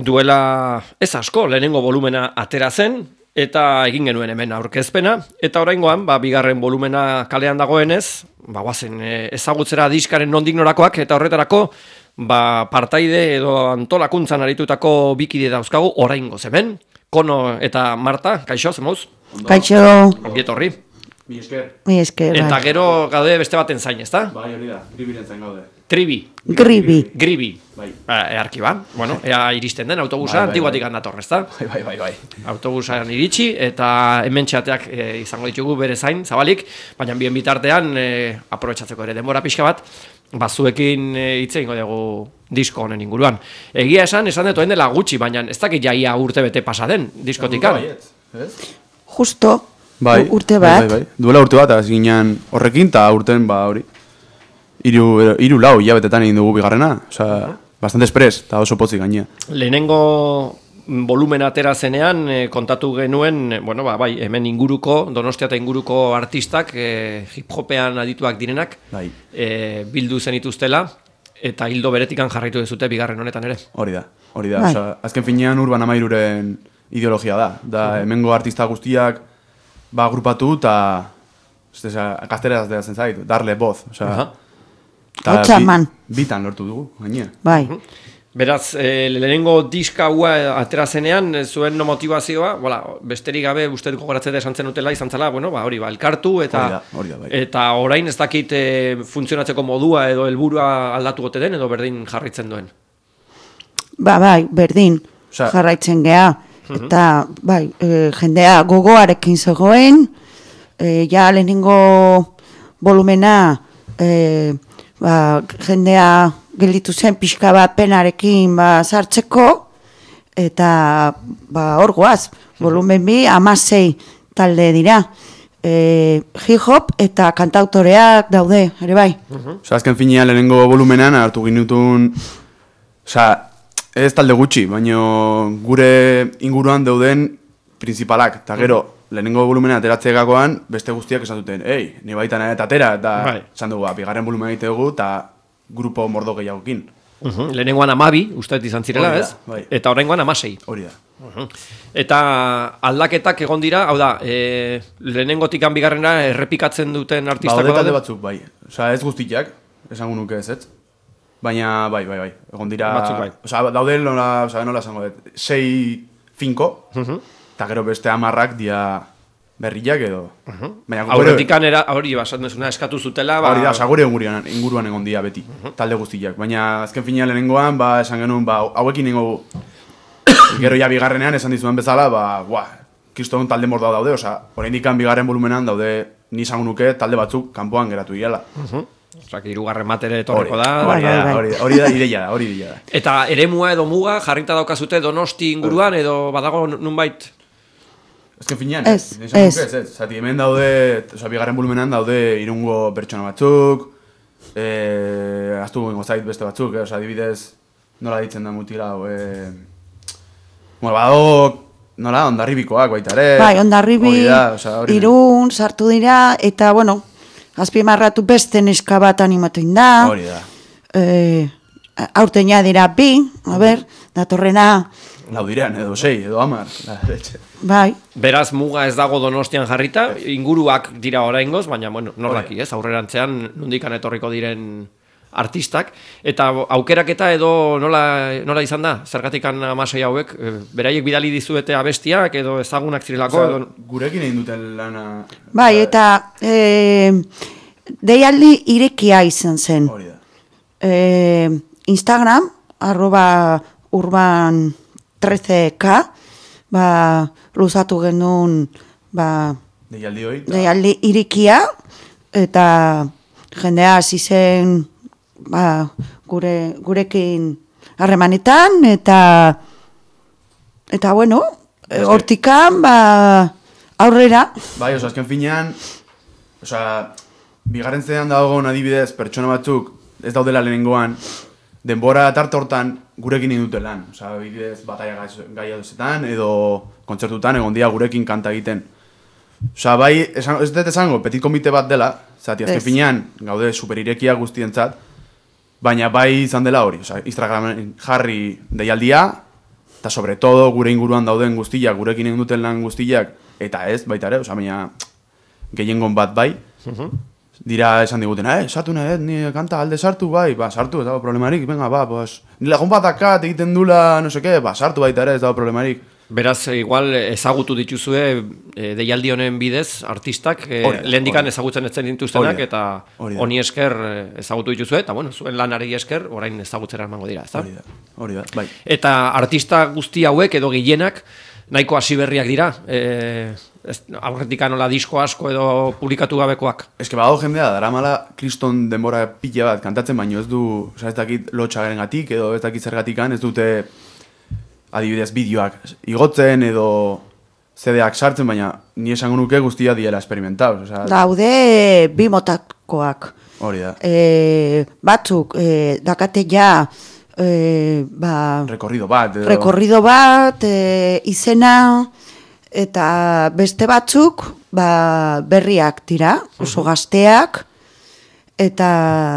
duela ez asko lehenengo volumena atera zen, eta egin genuen hemen aurkezpena, eta oraingoan, bigarren volumena kalean dagoenez, guazen ezagutzera diskaren nondik norakoak, eta horretarako, partaide edo antolakuntzan aritutako bikide dauzkagu oraingoz hemen. Kono eta Marta, kaixo, zemoz? Kaixo. Gietorri. Mi esker, Eta gero gaude beste baten zain, ezta? Bai, hori da, Gribiren zain gaude. Gribi. Bai. Earki ba. Bueno, ea iristen den autobusa, antiguatik handator, ezta? Bai. Autobusan iritsi, eta hemen txateak izango ditugu bere zain, zabalik, baina bien bitartean, aprobetxatzeko ere denbora pixka bat, zuekin hitz egingo dugu disko honen inguruan. Egia esan dut oen dela gutxi, baina ez dakit jaia urte bete pasa den diskotikan. Justo, urte bat. Bai. Duela urte bat, ginen horrekin, eta urten hori. Hiru lau hilabetetan egin dugu bigarrena, bastante espres, eta oso potzik gainea. Lehenengo volumen atera zenean, kontatu genuen, hemen inguruko, Donostia eta inguruko artistak, hip-hopean adituak direnak, bildu zenituztela, eta hildo beretikan jarraitu dezute bigarren honetan ere. Hori da. Azken finean Urban Amairuren ideologia da. Hemengo artista guztiak agrupatu, eta gazteraz da zen zait, darle voz. Bitan lortu dugu, gainea. Bai. Beraz, lehenengo diska hua atera zenean, zuen motivazioa, besterik gabe uste gogoratzea esan zen utela, izan zela, elkartu, eta orain ez dakit funtzionatzeko modua edo helburua aldatu gote den, edo berdin jarraitzen duen? Bai, berdin jarraitzen geha, eta jendea gogoarekin zegoen, ja lehenengo volumena jendea gelditu zen pixka bat penarekin sartzeko, eta hor goaz, volumen 2, 16 talde dira. Hip-hop eta kantautoreak daude, ere bai. Azken finean lehenengo volumenan hartu ginutun, ez talde gutxi, baina gure inguruan dauden principalak, eta gero lehenengo volumena ateratzegakoan beste guztiak esan duten, ni baitan eta atera, eta esan dugu, bigarren volumena egite dugu, eta grupo mordo gehiagokin. Lehenengoan 12, uste izan zirela, ez? Eta horrengoan 16. Hori da. Eta aldaketak egon dira, hau da, lehenengotikan bigarrena errepikatzen duten artistako daude? Talde batzuk, bai. Ez guztiak, esango nuke ez. Baina, bai. Egon dira, daude nola esango dut, 6-5, eta gero beste 10 dia berriak edo. Aurretikan hori basatzen desuna eskatu zutela. Hori da, gure inguruan egon dia beti, talde guztiak. Baina azken finean lehenengoan, esan genuen, hauekin nengo gero ja bigarrenean esan dizuen bezala, kriston talde mordoa daude, oraindikan bigarren volumenan daude, ni esango nuke talde batzuk kanpoan geratu direla. Hirugarren matere etorreko da. Hori da ideia da. Eta eremua edo muga jarrita daukazute Donosti inguruan edo badago nunbait? Ezken finean, zati hemen daude, bigarren volumenan daude Irungo pertsona batzuk, aztu gengo zait beste batzuk, adibidez, nola ditzen da mutila, nola, Hondarribikoak baita ere. Bai, Hondarribi, Irun, sartu dira, eta, azpimarratu beste neska bat animatu inda. Hori da. Aurten ja dira 2, datorrena... Lau direan, edo 6, edo 10. Bai. Beraz, muga ez dago Donostian jarrita, inguruak dira oraingoz, baina, norraki, ez? Aurrerantzean nondikan etorriko diren artistak. Eta aukeraketa edo nola izan da? Zergatikan 16 hauek, beraiek bidali dizuete abestiak edo ezagunak zirelako? Gurekin egin duten lana... Bai, eta deialdi irekia izan zen. Hori da. Instagram, @urban 13K, luzatu genuen deialdi irikia, eta jendea hasi zen gurekin harremanetan, eta hortikan aurrera. Bai, azken finean, bigarren zean dagoen adibidez pertsona batzuk ez daudela lehenengoan, denbora tarte hortan gurekin egin dute lan. Bidez, bataia gaia duzetan, edo kontzertutan egon dia gurekin kanta egiten. Bai, ez dut esango, petit komite bat dela, zati azken finean gaude superirekia guztientzat, baina bai izan dela hori. Instagramen jarri deialdia, eta sobre todo gure inguruan dauden guztiak, gurekin egin duten lan guztiak, eta ez, baita ere, baina gehiengon bat bai, dira esan diguten, sartu nahi, ni kanta alde sartu, bai, sartu, ez dago problemarik, venga, pues, ni lagun bat dakat egiten dula, no seke, sartu baita ere, ez dago problemarik. Beraz, igual ezagutu dituzue deialdi honen bidez, artistak, lehendikan ezagutzen etzen dituztenak, eta honi esker ezagutu dituzue, eta bueno, zuen lanari esker, orain ezagutzera emango dira, ez da? Hori da, bai. Eta artista guzti hauek edo gehienak, nahiko hasiberriak dira, aurretik anola disko asko edo publikatu gabekoak. Ez que badago jendea, daramala kriston denbora pila bat kantatzen, baino ez du, ez dakit lotxagaren gatik, edo ez dakit zergatikan, ez dute adibidez bideoak igotzen edo CD-ak sartzen, baina ni esango nuke guztia diela experimentauz. Daude bi motakoak. Hori da. Batzuk, dakate ja, rekorrido bat. Rekorrido bat, izena, eta beste batzuk, berriak dira, oso gazteak, eta,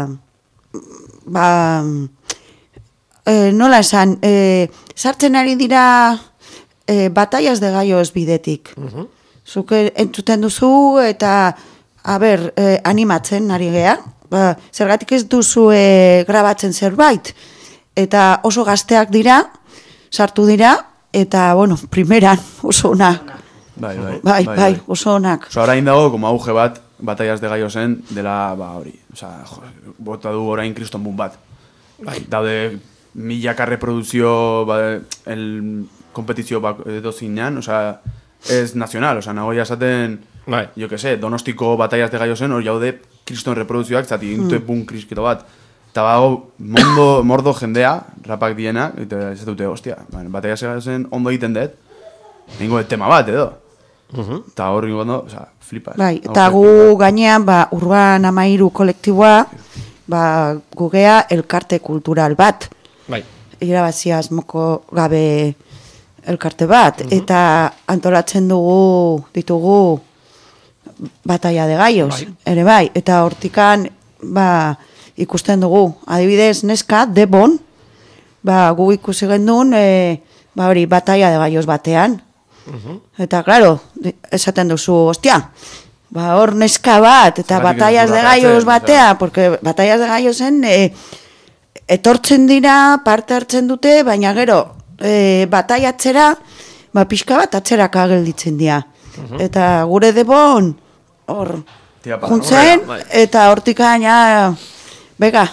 nola esan, sartzen ari dira batallas de gallos bidetik. Zuk entzuten duzu eta animatzen ari gea. Zergatik ez duzu grabatzen zerbait. Eta oso gazteak dira, sartu dira, eta, bueno, primeran oso onak. Bai, oso onak. Orain dago, como auge bat, batallas de gallosen, dela, hori. Bota du orain kriston bun bat. Daude milaka reproduzio kompetizio dozinean, ez nazional, nagoia esaten, jo que sé, Donostiko batallas de gallosen, hor jaude kriston reproduzioak, zati intue bun kriskito bat. Eta bago, mordo jendea, rapak diena, eta ez dute, hostia, batallas de gallosen ondo egiten dut, nengo tema bat, edo. Eta horri gondo, flipas. Bai, eta gu gainean, Urban 13 kolektiboa, gugea elkarte kultural bat. Irabazia asmoko gabe elkarte bat, eta antolatzen ditugu batalla de gallos, ere bai, eta hortikan ikusten dugu, adibidez neska, Debon, gu ikusi gendun, hori batalla de gallos batean, eta claro, esaten duzu, hostia, hor neska bat, eta batallas de gallos batea, porque batallas de gallosen etortzen dira, parte hartzen dute, baina gero, bataiatzera, pixka bat atzeraka gelditzen dira. Eta gure Debon, hor, juntzen, eta hortik gaina, bega,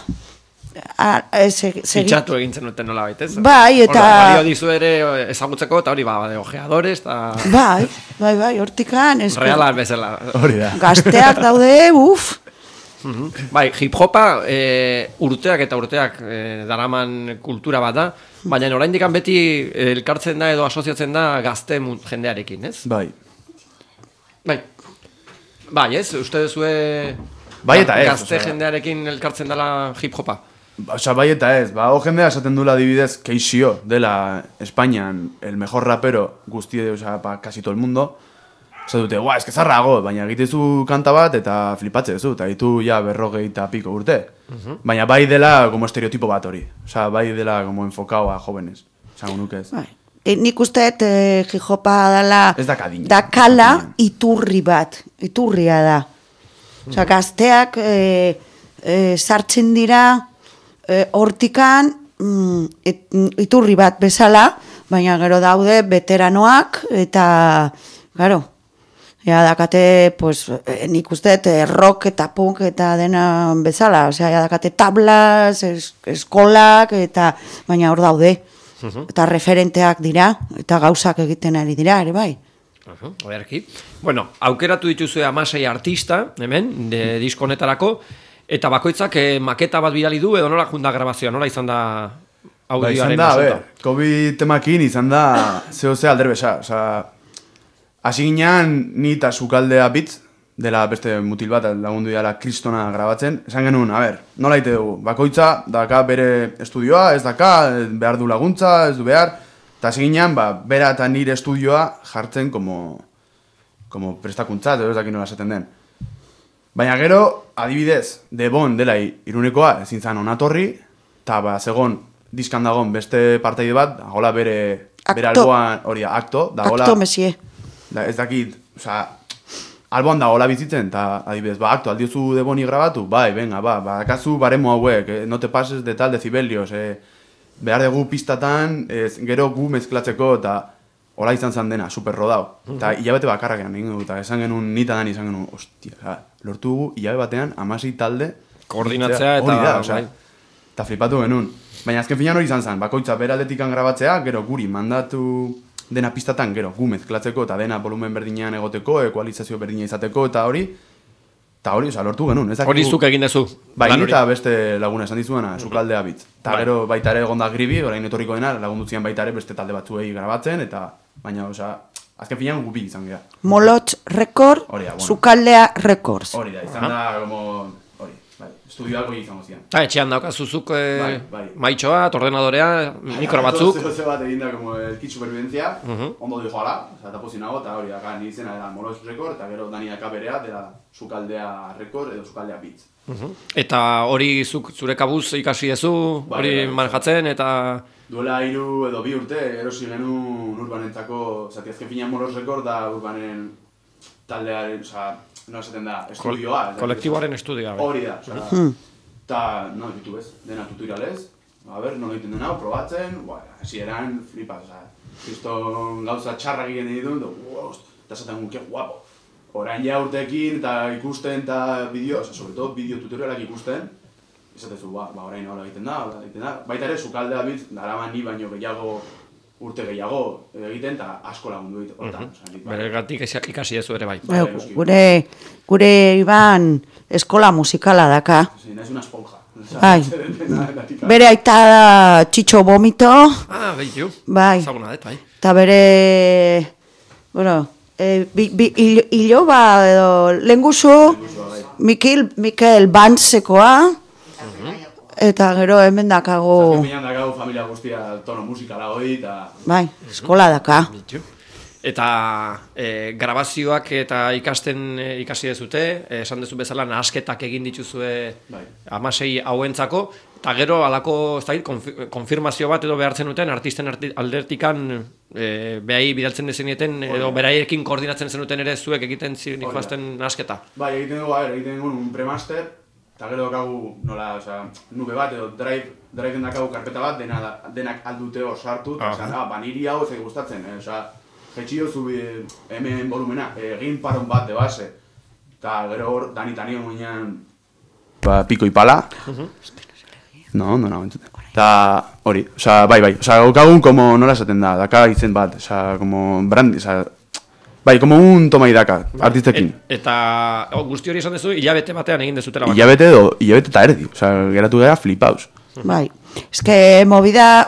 Fitxatu egintzen duten nola baitez. Bai, eta... Balio dizu ere ezagutzeko, eta hori, ojeadores, eta... Bai, hortikan... Reala bezala. Gazteak daude, Bai, hip-hopa urteak eta urteak daraman kultura bat da, baina oraindik beti elkartzen da edo asoziatzen da gazte jendearekin, ez? Bai, ez? Uste duzue gazte jendearekin elkartzen dela hip-hopa? Bai eta ez, jendea esaten dula adibidez Keixio dela Espainian el mejor rapero guzti, casi todo el mundo. Osa dute, ez que zarrago, baina egitezu kanta bat eta flipatze zu, eta ditu ja 40 piko urte. Baina bai dela como estereotipo bat hori. Osa, bai dela como enfocado a jóvenes. Osa, nukez. Nik usteet hip-hopa dela... Ez da kadina. Dakala iturri bat, iturria da. Osa, gazteak sartzen dira hortikan iturri bat bezala, baina gero daude veteranoak eta, claro, dakate, pues, nik usteet rock eta punk eta dena bezala, dakate tablas, eskolak, eta baina hor daude. Eta referenteak dira, eta gauzak egiten ari dira, ere bai. Oiarki. Bueno, aukeratu dituzue 16 artista, hemen, disko honetarako, eta bakoitzak maketa bat bidali du, edo nola junda grabazioa, nola izan da audioaren asunta? COVID temakin izan da zehose alderbesa, hasi ginean ni eta sukaldea bitz, dela beste mutil bat lagundu dira kristona grabatzen, esan genuen, nola ite dugu, bakoitza, daka bere estudioa, ez daka, behar du laguntza, ez du behar, eta hasi ginean, bera eta nire estudioa jartzen como prestakuntza, ez daki nola esaten den. Baina gero, adibidez, Debon dela Irunekoa, ezin zan onatorri, eta zegon diskan dagon beste partaide bat, agola bere bere alboan, hori da, acto, Acto, monsieur. Ez dakit, alboan dagoela bizitzen, eta adibidez, acto, aldiozu de boni grabatu, bai, venga, akazu baremo hauek, no te pases de tal decibelios, behar dugu pistatan, gero gu mezklatzeko, eta hola izan zen dena, super rodau. Eta hilabete bakarrakean egin dugu, eta esan genuen, nitadan izan genuen, ostia, lortu dugu, hilabe batean, 16 talde, koordinatzea eta... Hori da, eta flipatu genuen. Baina azken finan hori izan zen, bakoitza bere aldetikan grabatzea, gero guri mandatu dena pistatan, gero gu mezklatzeko, eta dena volumen berdinean egoteko, ekualizazio berdina izateko, eta hori, lortu genuen. Hori zuk egin dezu? Bai, eta beste laguna esan dizuena, sukaldea bitz. Eta gero baita ere egonda Gribi, orain etorriko dena, lagundu zian baita ere beste talde batzuei grabatzen, eta baina, azken finan gupi izan gara. Molotz Record, Sukaldea Records. Hori da, izan da, hori, estudioak hori izango zian. Etxean daukazuzuk maitxoa, ordenadorea, mikro batzuk. Zose bat egin da, el kit supervivencia, ondo dijo ala, eta pozinago, eta hori, acá ni izena da Molotz Record, eta gero Dani Akaberea, dela Sukaldea Record edo Sukaldea Beats. Eta hori zure kabuz ikasi dezu, hori manejatzen, eta... Duela 3 edo 2 urte, erosi genuen Urbanentzako, zati azken finean Molotz Record da Urbanen taldearen, no esaten da, estudioa. Kolektiboaren estudioa. Hori da, eta, no, YouTube ez, dena tutorialez, nola egiten den hau, probatzen, hasi eran, flipas, kriston gauza txarrak egiten dituen, eta esaten que guapo. Orain ja urteekin, eta ikusten, eta bideo, sobre todo bideo tutorialak ikusten, esatezu, orain hola egiten da, baita ere, Sukaldea bitz, daraman ni baino gehiago, urte gehiago egiten, eta asko lagundu egiten. Beregatik ikasi dezu ere bai. Gure Iban eskola musikala daka. Naiz una esponja. Bere aita da Txitxo Vomito. Behitu. Bai. Zaguna dut, bai. Eta bere, hilo edo lenguzu, Mikel Bantzekoa, eta gero hemen dakago... Zazken bilan dakago familia guztia tono musikala hori, eta... Bai, eskola daka. Eta grabazioak eta ikasi dezute, esan dezu bezala nahasketak egin dituzue 16 hauentzako, eta gero alako konfirmazio bat edo behartzen duten artisten aldertikan behai bidaltzen dezeneten edo beraiekin koordinatzen zenuten ere zuek egiten ziren nahasketa. Bai, egiten dugu un premaster, eta gero dakagu nola, nube bat edo drive-en dakagu karpeta bat, denak alduteo sartu, eta baniri hau ez gustatzen, jetxio zubi hemen volumena, egin paron bat de base, eta gero hor, Dani oinan piko ipala, no, entzuten. Eta hori, bai, gaukagun como nola esaten da, daka izen bat, como brandi, bai, como un toma y daka, artistekin. Eta guzti hori esan dezu, hilabete batean egin dezutela bat. Hilabete eta erdi, geratu gara flipaus. Bai, eske movida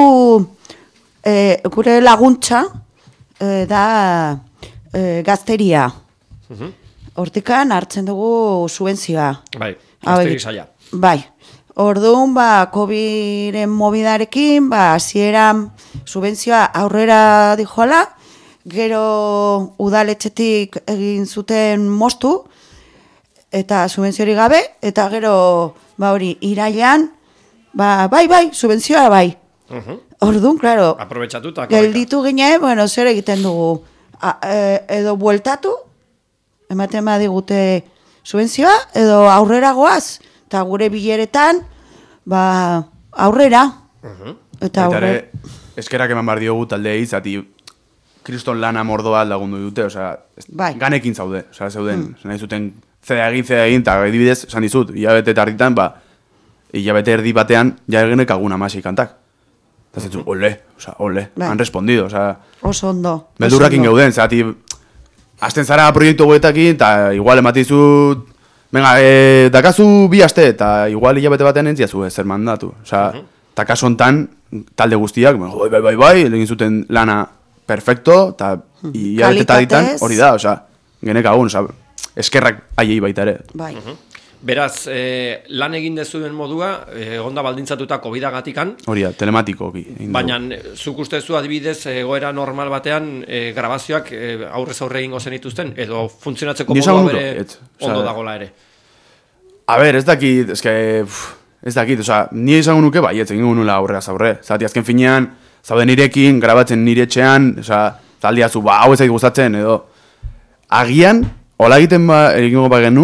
gure laguntza, da gazteria. Hortikan hartzen dugu subentzioa. Bai, gazteri saia. Bai, orduan, COVID-en mobidarekin, hasieran subentzioa aurrera dijoala, gero udaletxetik egin zuten moztu, eta subentziori gabe, eta gero, hori, irailean, bai, subentzioa bai. Orduan, klaro, gelditu gine, zer egiten dugu, edo bueltatu, ematen badigute subentzioa, edo aurrera goaz, eta gure bileretan, aurrera. Eta aurrera. Eskerak eman bar diogu taldeei, zati, kriston lana mordoa lagundu dute, ganekin zaude, zeuden, nahi zuten zeda egin, eta edibidez, esan dizut, hilabete tarditan, hilabete erdi batean, ja egenek aguna masi kantak. Eta zetzu, ole, han respondido, oso ondo. Beldurrakin geuden, zati, azten zara proiektu goetakin, eta igual ematizut, venga, dakazu 2 aste, eta igual hilabete batean entziazu zer mandatu. Eta kaso hontan, talde guztiak, bai, egin zuten lana perfecto, eta hilabete taditan hori da, genek agun, eskerrak aiei baita ere. Bai. Beraz, lan egin dezuen modua, egonda baldintzatuta COVID-agatikan. Hori da, telematiko. Baina, zuk ustezu adibidez, egoera normal batean, grabazioak aurrez aurre egingo zenituzten, edo funtzionatzeko modua bere ondo dagoela ere? A ber, ez dakit, ni izango nuke, bai, ez egin nula aurreaz aurre. Zati, azken finean, zaude nirekin, grabatzen nire etxean, zaldiazu, hau ez zait gustatzen, edo, agian, hola egiten egingo bagenu,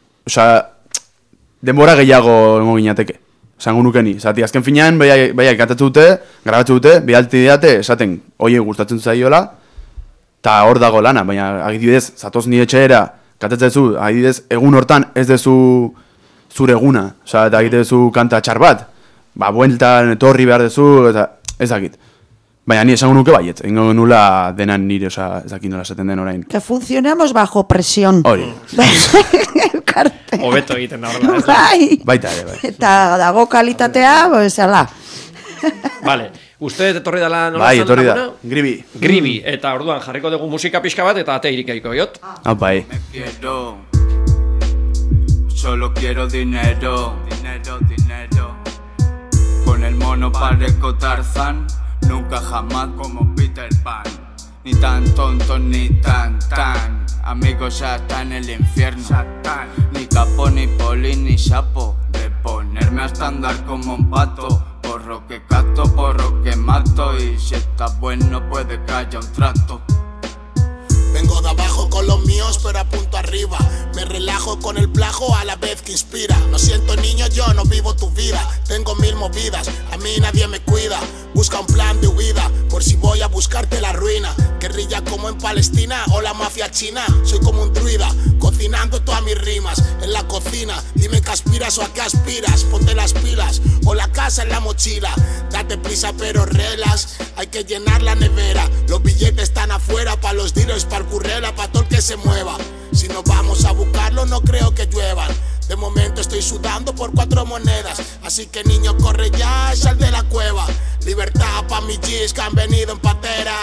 denbora gehiago egongo ginateke. Esango nukeni, zati, azken finean, baiak kantatzu dute, grabatzu dute, bialti diate, esaten, oie gustatzen zaiola, eta hor dago lana, baina adibidez, zatoz nire etxeera, kantatzezu, adibidez, egun hortan ez dezu zure eguna, eta egitezu kanta txar bat, bueltan etorri behar dezu, eta ez dakit. Baina ni esango nuke baiet, egingo nula denan nire, ez dakit nola esaten den orain. Que funcionamos bajo presión. Hori. Hobeto egiten da horrela, ez? Bai. Baita ere, bai. Eta dago kalitatea, ala. Vale, uste etorri dela nola bai, zan etorri da, laguna? Gribi. Gribi, eta orduan jarriko dugu musika pixka bat, eta ate irikaiko jot. Bai. Solo quiero dinero, dinero, dinero. Con el mono parezco Tarzán, nunca jamás como Peter Pan. Ni tan tonto ni tan. Amigos ya está en el infierno. Ni capo, ni poli, ni chapo. De ponerme hasta andar como un pato. Porro que capto, porro que mato. Y si está bueno puede que haya un trato. Vengo de abajo con los míos pero apunto arriba. Me relajo con el plajo a la vez que inspira. Lo siento niño, yo no vivo tu vida. Tengo 1000 movidas, a mí nadie me cuida. Busca un plan de huida, por si voy a buscarte la ruina. Guerrilla como en Palestina o la mafia china. Soy como un druida, cocinando todas mis rimas. En la cocina, dime qué aspiras o a qué aspiras. Ponte las pilas o la casa en la mochila. Date prisa pero relax, hay que llenar la nevera. Los billetes están afuera, pa' los diros, pa' el currela, pa' todo el que se mueva. Si nos vamos a buscarlo no creo que lluevan. De momento estoy sudando por 4 monedas. Así que niño corre ya, sal de la cueva. Libertad pa' mis G's que han venido en patera.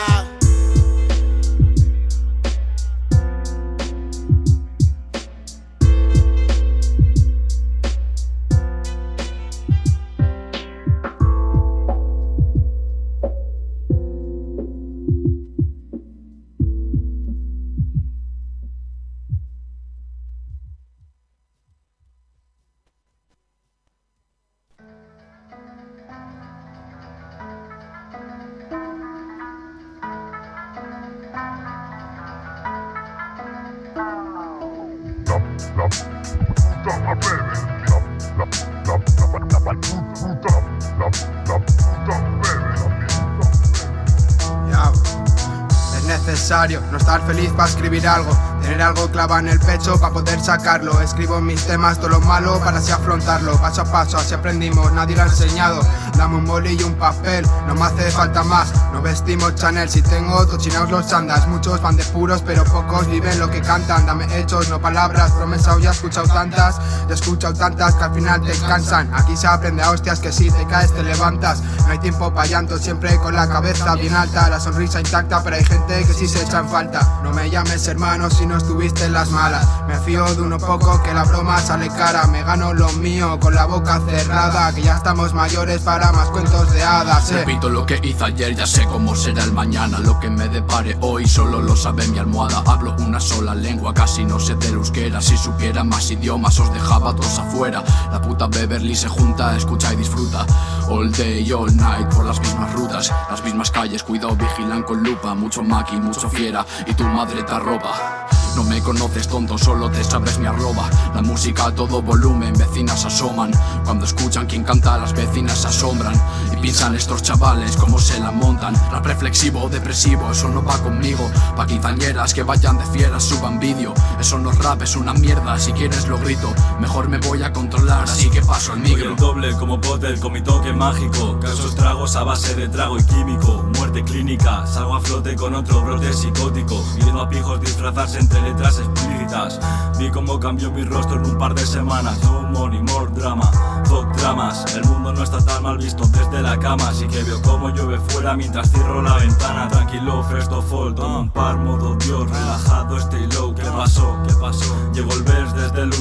Es necesario no estar feliz para escribir algo. Tener algo clavado en el pecho para poder sacarlo. Escribo mis temas, todo lo malo para así afrontarlo. Paso a paso, así aprendimos, nadie lo ha enseñado. Dame un boli y un papel, no me hace falta más. No vestimos Chanel, si tengo tochinaos los chandas. Muchos van de puros, pero pocos viven lo que cantan. Dame hechos, no palabras, promesas, ya he escuchado tantas. Ya he escuchado tantas que al final te cansan. Aquí se aprende a hostias que si te caes te levantas. No hay tiempo para llanto, siempre con la cabeza bien alta. La sonrisa intacta, pero hay gente que sí se echa en falta. No me llames hermano si no estuviste en las malas. Me fío de uno poco que la broma sale cara. Me gano lo mío con la boca cerrada. Que ya estamos mayores para más cuentos de hadas. Repito lo que hice ayer, ya sé cómo será el mañana. Lo que me depare hoy solo lo sabe mi almohada. Hablo una sola lengua, casi no sé del euskera. Si supiera más idiomas os dejaba todos afuera. La puta Beverly se junta, escucha y disfruta. All day, all night, por las mismas rutas, las mismas calles, cuidado, vigilan con lupa. Mucho maqui, mucho fiera, y tu madre te arropa. No me conoces tonto, solo te sabes mi arroba. La música a todo volumen, vecinas asoman. Cuando escuchan quien canta, las vecinas se asombran. Y piensan estos chavales cómo se la montan. Rap reflexivo o depresivo, eso no va conmigo. Pa' quinceañeras que vayan de fieras, suban vídeo. Eso no es rap, es una mierda, si quieres lo grito. Mejor me voy a controlar, así que paso el micro. Soy el doble como Potter con mi toque mágico. Causos tragos a base de trago y químico. Muerte clínica, salgo a flote con otro brote psicótico. Viendo a pijos disfrazarse entre letras explícitas. Vi cómo cambió mi rostro en un par de semanas. No money, more drama, fuck dramas. El mundo no está tan mal visto desde la cama. Así que veo cómo llueve fuera mientras cierro la ventana. Tranquilo, first of all, tomo un par, modo Dios. Relajado, stay low, ¿qué pasó? ¿Qué pasó? Llegó el verse desde el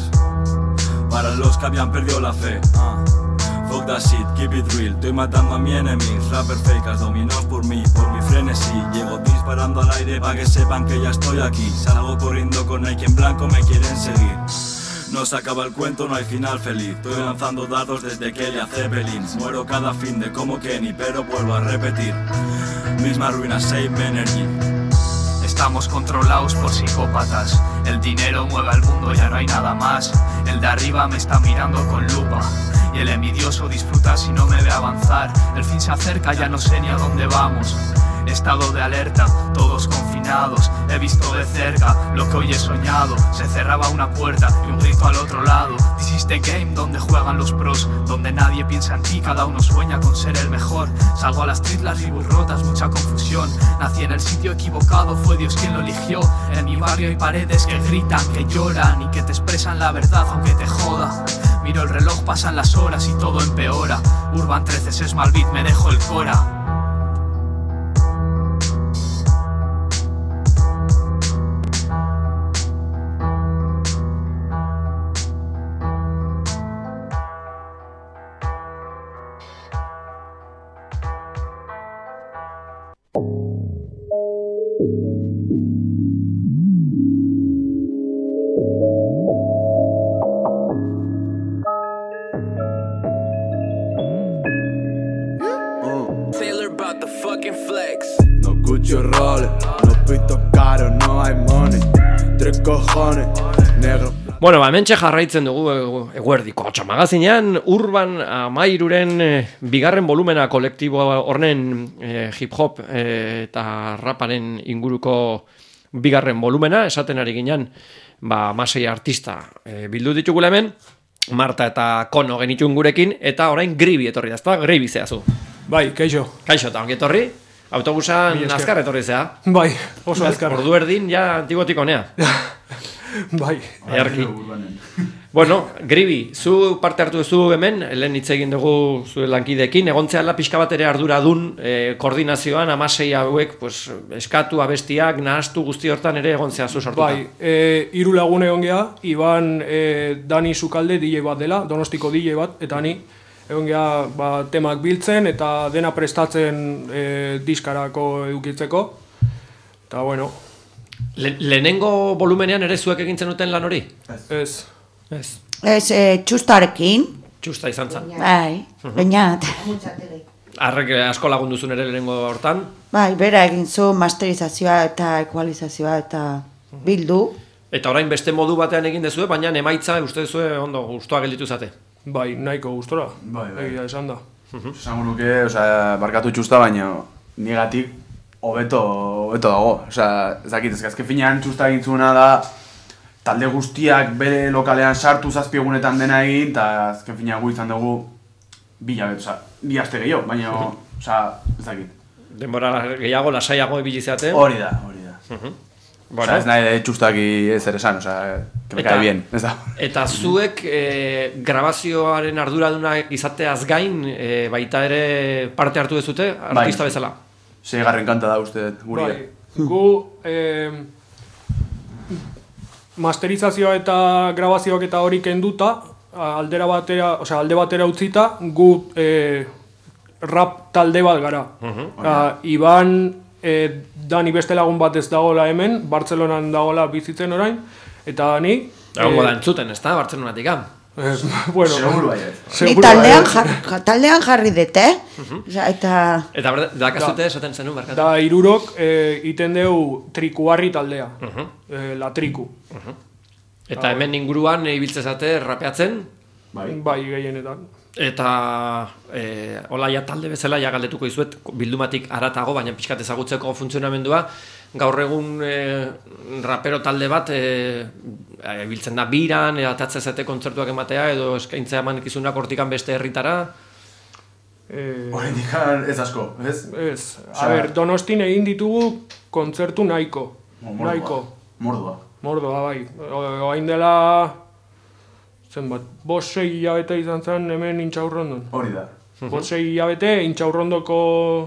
1-3 para los que habían perdido la fe. Fuck that shit, keep it real. Estoy matando a mi enemies, rapper fakers dominados por mí, por mi frenesí. Llego disparando al aire pa' que sepan que ya estoy aquí. Salgo corriendo con Nike en blanco, me quieren seguir. No se acaba el cuento, no hay final feliz. Estoy lanzando dados desde Kelly Zeppelin. Muero cada fin de como Kenny, pero vuelvo a repetir. Misma ruina, same energy. Estamos controlados por psicópatas. El dinero mueve al mundo, ya no hay nada más. El de arriba me está mirando con lupa. Y el envidioso disfruta si no me ve avanzar. El fin se acerca, ya no sé ni a dónde vamos. Estado de alerta, todos confinados. He visto de cerca lo que hoy he soñado. Se cerraba una puerta y un grito al otro lado. This is the game donde juegan los pros, donde nadie piensa en ti, cada uno sueña con ser el mejor. Salgo a las street, las ribus rotas, mucha confusión. Nací en el sitio equivocado, fue Dios quien lo eligió. En mi barrio hay paredes que gritan, que lloran y que te expresan la verdad aunque te joda. Miro el reloj, pasan las horas y todo empeora. Urban 13 es mal beat, me dejo el cora. Bueno, hementxe jarraitzen dugu eguerdiko txamagazinean Urban Amairuren bigarren volumena kolektibo horren hip-hop eta raparen inguruko bigarren volumena, esaten ari ginen, masei artista bildu ditugula hemen, Marta eta Kono genitun gurekin, eta orain Gribi etorri da, ezta? Gribi zehazu. Bai, kaixo. Kaixo, eta ongi etorri? Autobusan azkar etorri zea? Bai, oso azkar. Ordu erdin, ja antigotik honea. Bai. Erki. Bueno, Gribi, zu parte hartu duzu hemen, lehen hitz egin dugu zuen lankideekin, egontzeala pixka bat ere arduradun koordinazioan, amasei hauek eskatu, abestiak, nahastu guzti hortan ere egontzea zu sortuta. Bai, 3 lagun egon geha, Iban Dani Sukalde DJ bat dela, Donostiko DJ bat, eta ni egon geha temak biltzen eta dena prestatzen diskarako edukitzeko, eta bueno. Lehenengo volumenean ere zuek egintzen duten lan hori? Ez. Ez, txustarekin. Txusta izan zen. Bai, bainat. Arrek asko lagunduzun ere lehenengo hortan? Bai, bera egin zu masterizazioa eta ekualizazioa eta bildu. Eta orain beste modu batean egin dezue, baina emaitza uste dezue ondo guztua gelditu zate? Bai, nahiko gustora. Bai. Egia esan da. Esango nuke, barkatu txusta, baina negatik hobeto dago. Ezakit, azken finean txusta egintzuna da talde guztiak bere lokalean sartu zazpiegunetan dena egin, eta azken finean gu izan dugu bi aste gehiago, baina, ezakit. Denbora gehiago, lasaiago ibili zeate? Hori da. Ez nahi txustaki ez ere esan, que me cae bien. Eta zuek grabazioaren arduradunak izateaz gain, baita ere parte hartu dezute, artista bezala? 6. kanta da uste guria. Gu masterizazioa eta grabazioak eta hori kenduta, alde batera utzita, gu rap talde bat gara. Iban Dani beste lagun bat ez dagoela hemen, Bartzelonan dagoela bizitzen orain, eta ni... Egongo da entzuten, ez da, Bartzelonatik? Bueno, ni taldean jarri dute, eta... Eta dakazute esaten zenun, barkatu? Da, 3 iten deu trikuarri taldea, la triku. Eta hemen inguruan ibiltzezate rapeatzen? Bai, gehienetan. Eta olaia talde bezala ja galdetuko izuet bildumatik haratago, baina pixkat ezagutzeko funtzionamendua. Gaur egun rapero talde bat biltzen da biran, atatzezete kontzertuak ematea, edo eskaintzea emanekizunak hortikan beste herritara? Horrendikan ez asko, ez? Ez, Donostin egin ditugu kontzertu nahiko. Mordua, bai. Oain dela... Zenbat, 5-6 hilabete izan zen hemen Intxaurrondon. Hori da. 5-6 hilabete Intxaurrondoko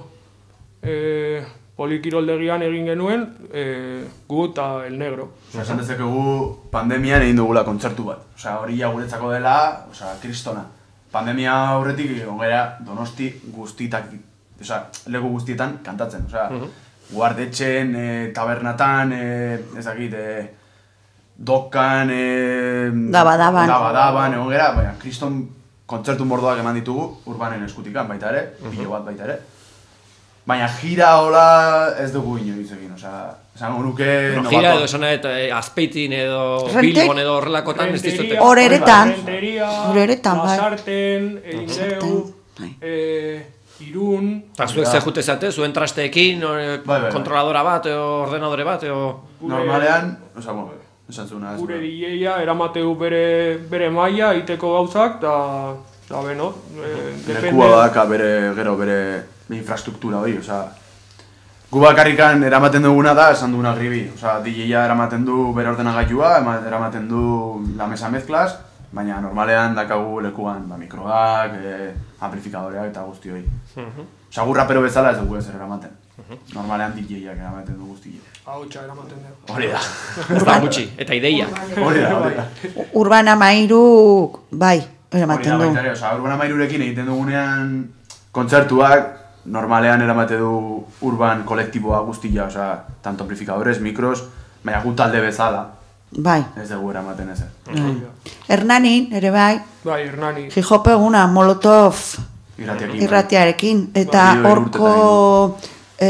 polikiroldegian egin genuen, gu eta El Negro. Esan dezakegu pandemian egin dugula kontzertu bat. Hori guretzako dela, kristona. Pandemia aurretik ongera Donosti guztietak, leku guztietan kantatzen. Guardetxen, tabernatan, ezakit, Dokan, Dabadaban, egon gera, baina kriston kontzertu mordoak eman ditugu, Urbanen eskutikan baita ere, pilo bat baita ere. Baina gira hola ez dugu inoiz egin, esango nuke... Gira edo esan Azpeitin edo Bilbon edo horrelakotan ez dizute. Horeretan, Lasarten, Eliseu, Irun... Eta zuek ze jute zate, zuen trasteekin, kontroladora bat, ordenadore bat, normalean, esan zuna... Gure DJa eramateu bere maila, iteko gauzak, eta beno... Lekua badaka bere infrastruktura hori, gu bakarrikan eramaten duguna da, esan duguna gribi. DJa eramaten du bere ordenagailua, eramaten du la mesa mezclas, baina normalean dakagu lekuan mikroak, amplifikadoreak eta guzti hori. Gu rapero bezala ez dugu ezer eramaten. Normalean DJak eramaten du guzti. Hautsa eramaten dugu. Hori da. Ez da gutxi, eta ideia. Hori da. Urban Amairu, bai, eramaten du. Urban Amairurekin egiten dugunean kontzertuak, normalean eramaten du Urban kolektiboa guztia, tanto amplificadores, mikros, baina gu talde bezala. Bai. Ez dugu eramaten ezer. Hernanin, ere bai. Bai, Hernani. Hijope eguna, Molotov irratiarekin. Eta horko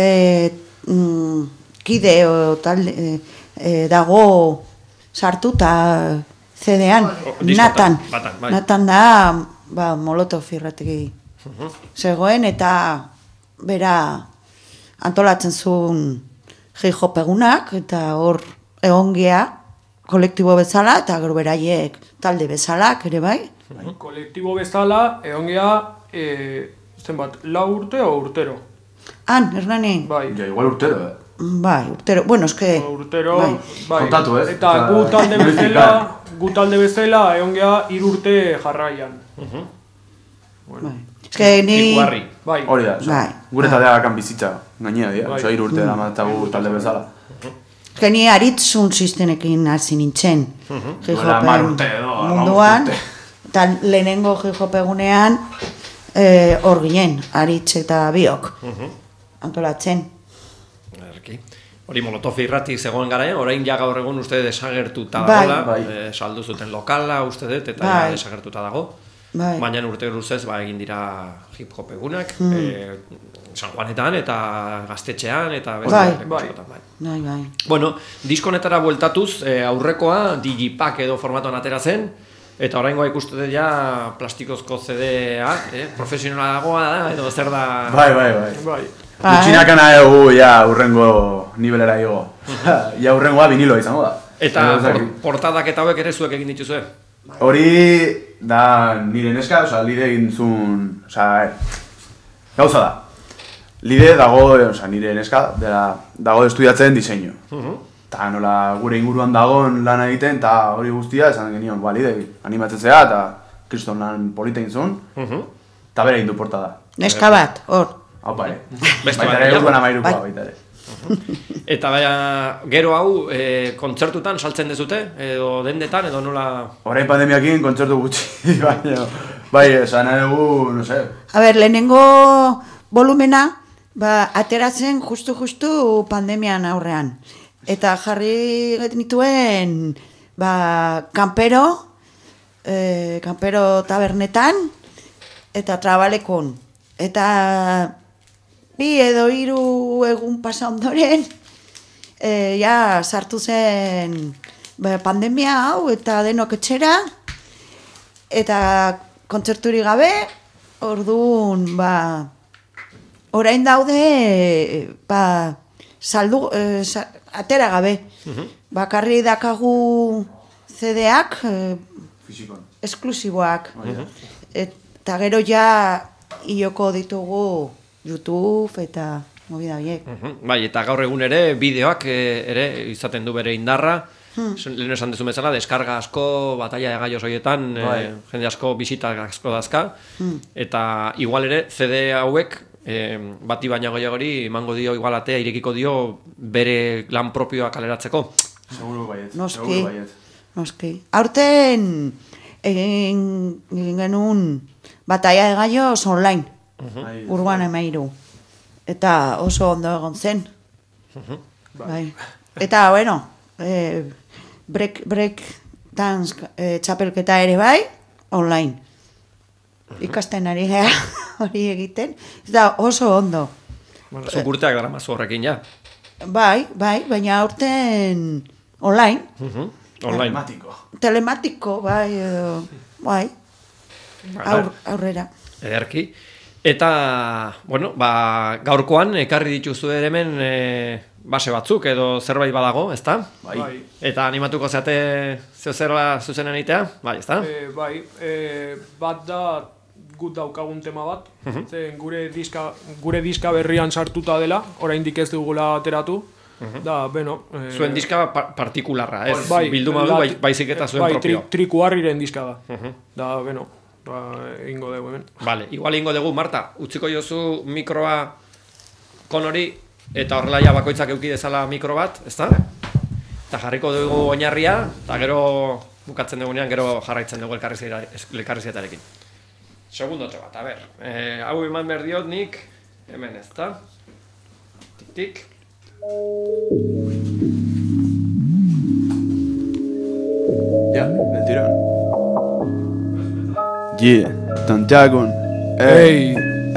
kide talde dago sartuta CD-an. Natan da Molotov irrategi zegoen eta bera antolatzen zuen hip-hop egunak eta hor egongea kolektibo bezala eta gero beraiek talde bezalak ere bai. Kolektibo bezala egongea zenbat, 4 urte o urtero? Hernani? Bai. Ja, igual urtero, Bai, urtero. Bueno, eske... Urtero, bai. Kontatu, Eta gu talde bezala egongea 3 urte jarraian. Eske ni... Hori da, gure taldea bakan bizitza gainea dira, 3 urte damatagu talde bezala. Eske ni aritzun sistenekin hasi nintzen, hip-hopen munduan, eta lehenengo hip-hop egunean hor ginen, aritz eta biok, antolatzen. Hori Molotov irrati zegoen garaen, orain ja gaur egun uste desagertuta dagoela, saldu zuten lokala uste dut eta ja desagertuta dago. Baina urte luzez egin dira hip-hop egunak, San Juanetan eta Gaztetxean eta Bai. Bueno, diskonetara bueltatuz, aurrekoa Digipack edo formatoan atera zen, eta oraingoa ikuste dut ja plastikozko CD-a, profesionalagoa da, edo zer da... Bai. Gutxinakana egu, urrengo nivelera igo. Urrengoa viniloa izango da. Eta portadak eta hauek ere zuek egin dituzue? Hori da nire neska, Lide egin zuen, gauza da. Lide dago, nire neska, dago estudiatzen diseinu. Eta nola gure inguruan dagoen lan egiten, eta hori guztia, esan genion, Lide, animatzen zea, eta kriston lan polita egin zuen, eta bere egin du portada. Neska bat, hor. Hau pare. Baita ere, Urban Amairukoa baita ere. Eta gero hau, kontzertutan saltzen dezute, edo dendetan, edo nola... Orain pandemiakin kontzertu gutxi, baina, esan dugu, no sé. A ber, lehenengo volumena, ateratzen justu pandemian aurrean. Eta jarri genituen, Campero tabernetan, eta Trabalekon. Eta 2 edo 3 egun pasa ondoren, sartu zen pandemia hau eta denok etxera, eta kontzerturi gabe, orduan, orain daude, saldu, atera gabe. Bakarri dakagu CD-ak, esklusiboak. Eta gero ioko ditugu YouTube eta movida horiek. Bai, eta gaur egun ere, bideoak ere izaten du bere indarra. Lehen esan dezu bezala, deskarga asko, batalla de gallos horietan, jende asko, bisitak asko dazka. Eta igual ere, CD hauek, bati baina gehiagori, emango dio, igual atea, irekiko dio, bere lan propioa kaleratzeko. Seguru baiet. Noski. Aurten egin genuen batalla de gallos online. Urban Amairu. Eta oso ondo egon zen. Eta, bueno, break dance txapelketa ere bai, online. Ikasten ari gara hori egiten. Eta oso ondo. Bueno, zuk urteak dara mazu horrekin, ja. Bai, baina aurten online. Online. Telematiko, bai. Aurrera. Ederki. Eta, bueno, gaurkoan ekarri dituzu ere hemen base batzuk edo zerbait badago, ezta? Bai. Eta animatuko zeate zerla zuzenean egitea? Bai, ezta? Bai, bat da gut daukagun tema bat, zen gure diska berrian sartuta dela, oraindik ez dugula ateratu. Da, bueno... Zuen diska partikularra, ez? Bilduma du, baizik eta zuen propio. Bai, Trikuarriren diska da. Da, bueno, ingo dugu hemen. Vale, igual ingo dugu, Marta, utziko jozu mikroa konori, eta horrela ja bakoitzak euki dezala mikro bat, ezta? Eta jarriko dugu oinarria, eta gero bukatzen dugunean, gero jarraitzen dugu elkarrizietarekin. Segundote bat, a ber. Hau eman behar diot nik, hemen ezta? Tik. Ya, del tirón. Yeah, Tantagon. Ey,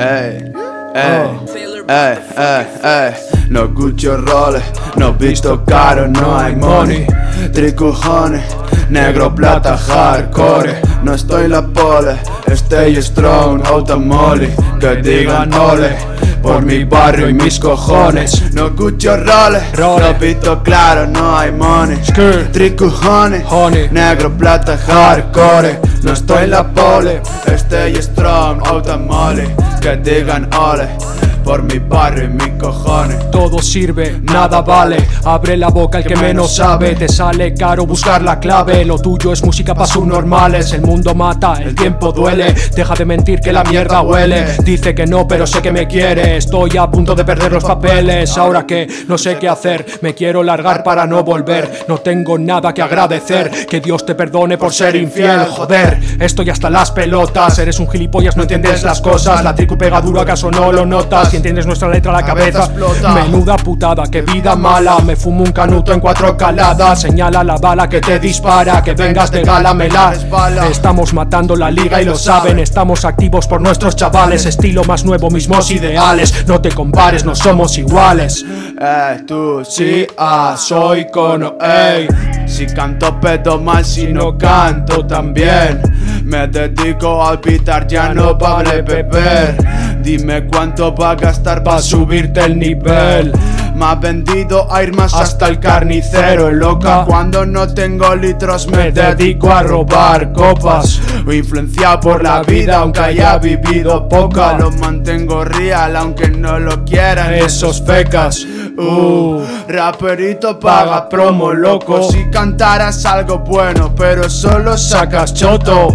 no Gucci roles, no visto caro, no hay money. Tricojones, negro, plata, hardcore. No estoy en la pole, stay strong, automoli. Que digan ole, por mi barrio y mis cojones. No Gucci roles, no visto claro, no hay money. Tricojones, negro, plata, hardcore. No estoy en la pole, stay strong, automoli. Que digan ole, por mi barrio y mis cojones. Todo sirve, nada vale. Abre la boca el que menos sabe. Te sale caro buscar la clave. Lo tuyo es música pa' subnormales. El mundo mata, el tiempo duele. Deja de mentir que la mierda huele. Dice que no, pero sé que me quiere. Estoy a punto de perder los papeles. Ahora que no sé qué hacer, me quiero largar para no volver. No tengo nada que agradecer. Que Dios te perdone por ser infiel. Joder, estoy hasta las pelotas. Eres un gilipollas, no entiendes las cosas. La tricu pega duro, ¿acaso no lo notas? Si entiendes nuestra letra la cabeza explota. Menuda putada, qué vida mala. Me fumo un canuto en 4 caladas. Señala la bala que te dispara. Que vengas de gala, me la resbala. Estamos matando la liga y lo saben. Estamos activos por nuestros chavales. Estilo más nuevo, mismos ideales. No te compares, no somos iguales. Tú sí, soy cono, ey. Si canto pedo mal, si no canto también. Me dedico al pitar, ya no vale beber. Dime cuánto va a gastar para subirte el nivel. Me ha vendido a ir más hasta el carnicero. Loca, cuando no tengo litros me dedico a robar copas. Influenciado por la vida aunque haya vivido poca. Lo mantengo real aunque no lo quieran esos fecas. Raperito paga promo, loco. Si cantaras algo bueno pero solo sacas choto.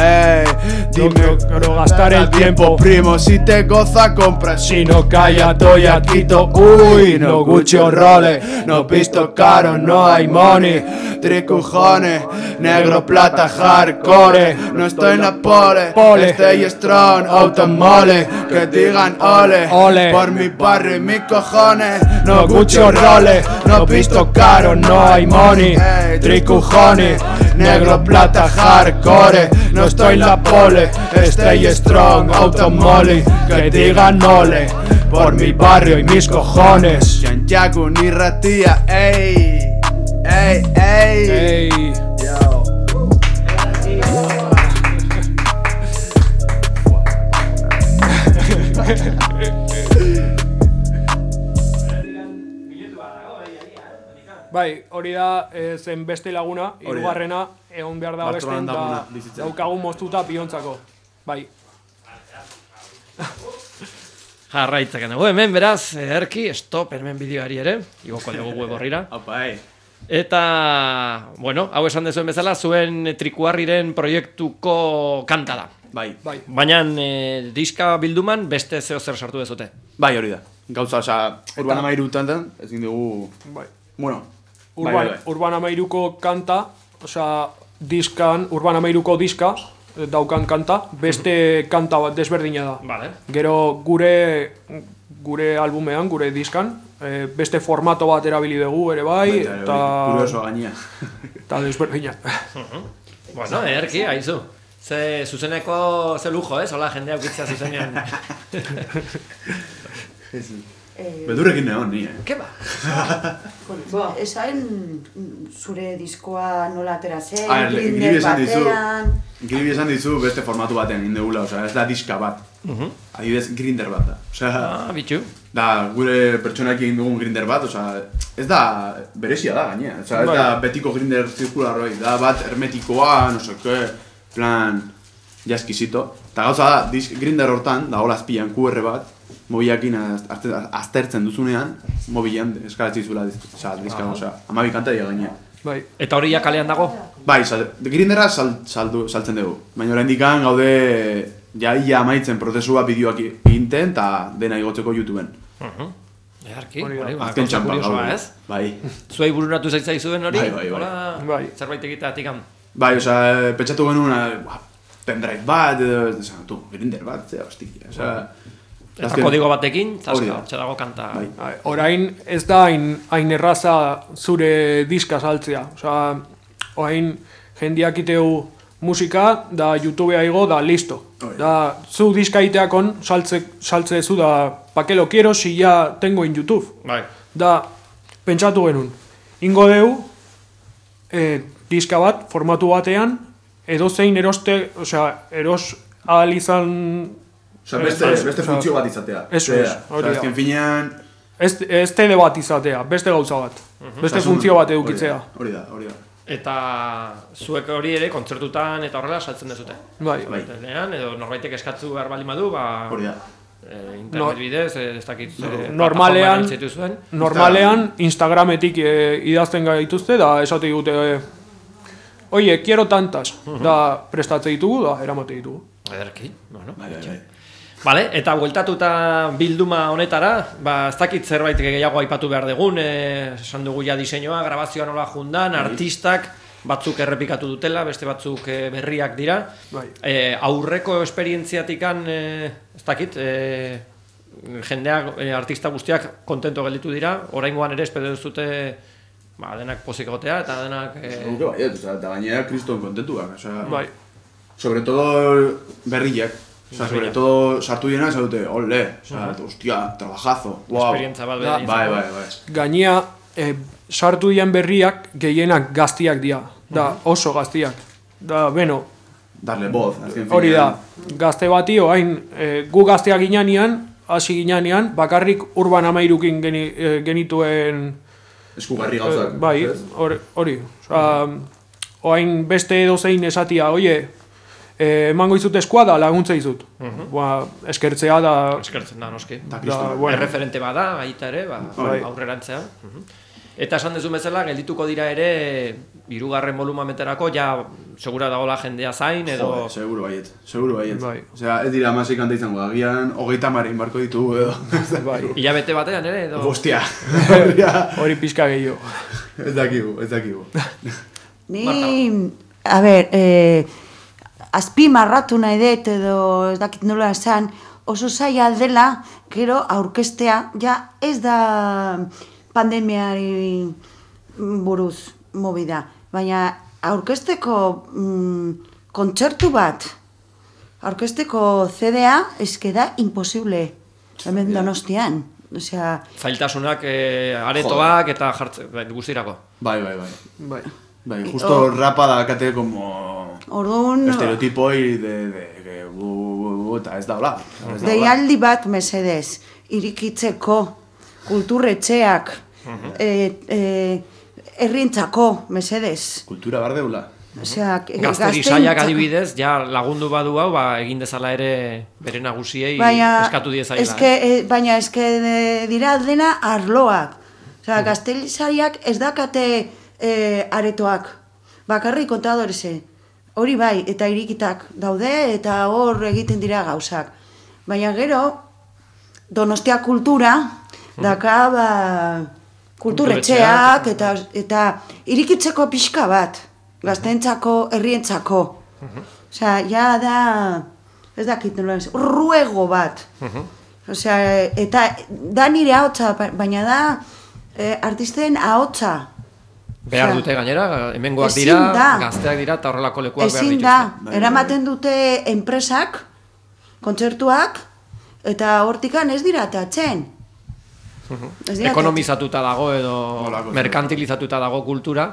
Dime, quiero gastar el tiempo. Primo, si te goza compra. Si no calla, estoy a quito. Uy, no Gucci o Rolex, no pisto caro, no hay money. Tricojones, negro, plata, hardcore. No estoy en la pole, stay strong, automole. Que digan ole, por mi barrio y mis cojones. No Gucci o Rolex, no pisto caro, no hay money. Tricojones, negro, plata, hardcore. No estoy en la pole, stay strong, automole. Que digan ole, por mi barrio y mis cojones. Santiago ni ratía, ey, ey, ey, ey. Yo. Bai, hori da zen beste laguna, hirugarrena egon behar da besten da daukagun moztuta piontzako. Bai. Jarraitzak nago hemen, beraz, erki, stop, hemen bideoari ere, igoko dugu web horrira. Eta, bueno, hau esan dezuen bezala, zuen Trikuarriren proiektuko kanta da. Bai. Baina diska bilduman beste zeo zer sartu dezute. Bai, hori da. Gauza, Urban Amairu tantan, ezin dugu... Bai. Bueno, Urban Amairuko kanta, diskan, Urban Amairuko diska, daukan kanta, beste kanta bat desberdina da. Vale. Gero gure gure albumean, gure diskan, beste formato bat erabili dugu ere bai, eta... Kurioso gainea. Eta desberdina. Bueno, erki, haizu. Ze zuzeneko, ze lujo, hola jendea ukitzea zuzenean. Bedurrekin neon, ni, Ke ba? Esain zure diskoa nola atera zen, Gribi esan dizu beste formatu batean indegula, osea, ez da diska bat. Adibidez, Grindr bat da. Osea, bitxu. Da, gure pertsonak egin dugun Grindr bat, osea, ez da, berezia da gainea. Osea, ez da betiko Grindr zirkularroi, da bat hermetikoa, no seke, plan, ja eskizito. Eta gauza da, Grindr hortan, da hola azpian QR bat, mobilakin aztertzen duzunean, mobilan eskaratzi zuela diska, osea, 12 kantaria gainea. Bai. Eta hori ja kalean dago? Bai, Grindera saltzen dugu. Baina oraindikan gaude ia amaitzen prozesua bideoak eginten eta dena igotzeko YouTubeen. Eharki, azken txampa kuriosoa, ez? Bai. Zuei bururatu zaizuen hori? Bai. Zerbait egiteatik am? Bai, osea, pentsatu genuen, pendrive bat, esan du, Grindr bat, zera, hostia. Eta kodigo batekin, zaska, dago kanta. Orain ez da hain erraza zure diska saltzea. Osea, orain jendiak iteu musika, da YouTubea igo, da listo. Da, zu diska iteakon saltze zu da, pa que lo quiero si ya tengo en YouTube. Da, pentsatu genuen. Ingo deu, diska bat, formatu batean, edozein eros ahal izan... Osea, beste funtzio bat izatea. Eso es, hori da. Azken finean... Ez tele bat izatea, beste gauza bat. Beste funtzio bat edukitzea. Hori da. Eta zuek hori ere kontzertutan eta horrela saltzen dezute. Bai. Internean, edo norbaitek eskatzu behar bali madu, hori da. Internet bidez, ez dakit... Normalean, Instagrametik idazten gaituzte, da esate digute... Oie, quiero tantas. Da prestatze ditugu, da eramate ditugu. Ederki, bueno. Vale, eta bueltatuta bilduma honetara, ez dakit zerbait gehiago aipatu behar dugun, esan dugu ja diseinua, grabazioa nola jundan, artistak, batzuk errepikatu dutela, beste batzuk berriak dira. Aurreko esperientziatikan, ez dakit, jendeak, artista guztiak kontento gelditu dira, oraingoan ere espero duzute denak pozik egotea, eta denak... Eta gainera kriston kontentuak, sobre todo berriak. Sobre todo sartu diena esan dute, ole, hostia, trabajazo, wow. Esperientza bat bera. Bai. Gainea, sartu dian berriak gehienak gaztiak dira, da oso gaztiak. Da, beno. Darle voz. Hori da, gazte bati, oain, gu gazteak ginean, hasi ginean, bakarrik Urban Amairukin genituen... Eskugarri gauzak. Bai, hori. Oain beste edozein esatia, oie, emango izut eskuada, laguntza izut. Eskertzea da... Eskertzen da, noski. Erreferente bada, baita ere, aurrerantzea. Eta esan dezu bezala, geldituko dira ere, 3. volumameterako, ja, segura dagoela jendea zain, edo... Seguro baiet. Osea, ez dira amasei kanta izango, agian, 30 barko ditugu, edo. Hilabete batean ere, edo... Hostia. Hori pixka gehiago. Ez dakigu. Ni, a ber, azpi marratu nahi dut, edo ez dakit nola esan, oso zaila dela, gero aurkestea, ja ez da pandemiari buruz movida, baina aurkesteko kontzertu bat, aurkesteko CD-a, eske da imposible, hemen Donostian. Osea... Zailtasunak, aretoak eta jartze, guztirako. Bai, justo rapa da kate como... Orduan... Estereotipoi de eta ez da hola. Deialdi bat mesedez, irikitzeko, kulturretxeak, herrientzako mesedez. Kultura bar deula. Gazteri saiak adibidez, ja lagundu badu hau, egin dezala ere bere nagusiei eskatu diezaila. Baina eske dira dena arloak. Gazteri saiak ez dakate aretoak, bakarrik kontadorese. Hori bai, eta irikitak daude, eta hor egiten dira gauzak. Baina gero, Donostia kultura, daka kulturretxeak, eta irikitzeko pixka bat, gaztentzako, herrientzako. Osea, ja da, ez dakit nola, ruego bat. Osea, eta da nire ahotsa, baina da artisten ahotsa. Behar dute gainera, hemengoak dira, gazteak dira, eta horrelako lekuak behar dituzte. Ezin da, eramaten dute enpresak, kontzertuak, eta hortikan ez dira atatzen. Ekonomizatuta dago edo merkantilizatuta dago kultura,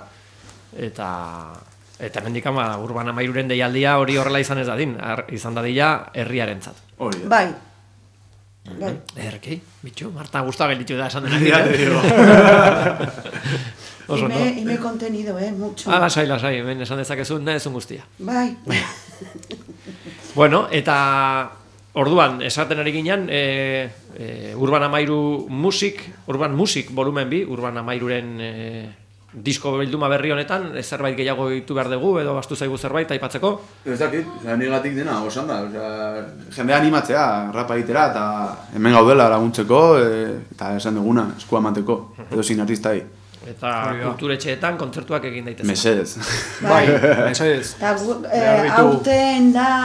eta mendikan Urban Amairuren deialdia hori horrela izan ez dadin, izan dadila herriarentzat. Bai. Erki, bitxu, Marta guztua gelditu da esan denak. Ime contenido, mucho. Lasai, hemen esan dezakezun, ezun guztia. Bai. Bueno, eta orduan, esaten ari ginen, Urban Amairu Urban Music volumen 2, Urban Amairuren disko bilduma berri honetan, zerbait gehiago ditu behar dugu, edo bastu zaigu zerbait, aipatzeko? Ez dakit, nigatik dena, osan da, jendea animatzea, rapa egitera, eta hemen gaudela laguntzeko, eta esan duguna, eskua emateko, edo sin artistai. Eta kulturetxeetan kontzertuak egin daitezen. Mesedez. Bai, mesedez. Aurten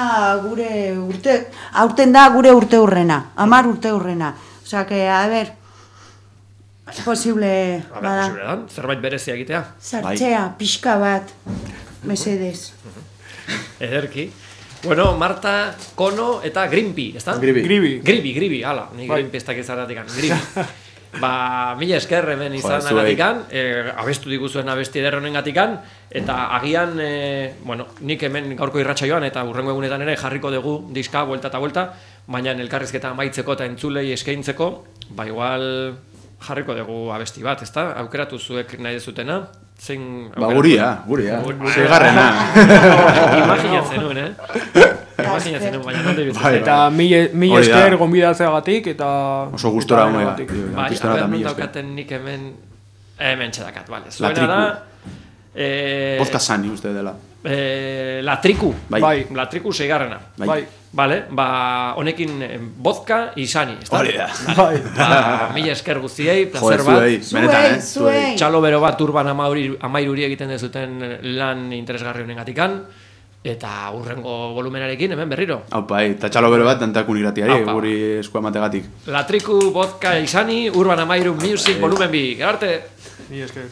da gure urte hurrena, 10 urte hurrena. Osea, que, a ver, posible bada. Posible da, zerbait berezia egitea. Sartzea, pixka bat, mesedez. Ederki. Bueno, Marta, Kono eta Grimpi, ez da? Gribi, hala, ni Grimpi ez dakiz zaratikan, Gribi. Mila esker hemen izan agatikan, abestu diguzuen abesti eder honen gatikan, eta agian, nik hemen gaurko irratsaioan eta hurrengo egunetan ere jarriko dugu diska, buelta eta buelta, baina elkarrizketa amaitzeko eta entzulei eskaintzeko, igual jarriko dugu abesti bat, ezta? Aukeratu zuek nahi dezutena? Guria. Segarrena. Imaginatzen nuen, Imaginatzen nuen, baina non debitzen. Eta mila esker gonbidatzeagatik, eta... Oso gustora hona. Bai, daukaten nik hemen txedakat, bale. Zuena da... Vodka Sani, uste dela. La Triku. La Triku 6. Bale, honekin vodka Isani. Hori da. Mila esker guztiei, placer bat. Zuei. Txalo bero bat Urban Amairuri egiten dezuten lan interesgarri honen gatikan. Eta hurrengo volumenarekin hemen berriro. Eta txalo bero bat dantakun iratiari, guri eskua mategatik. La Triku, vodka Isani, Urban Amairu Music volumen 2. Gerarte! Mila esker.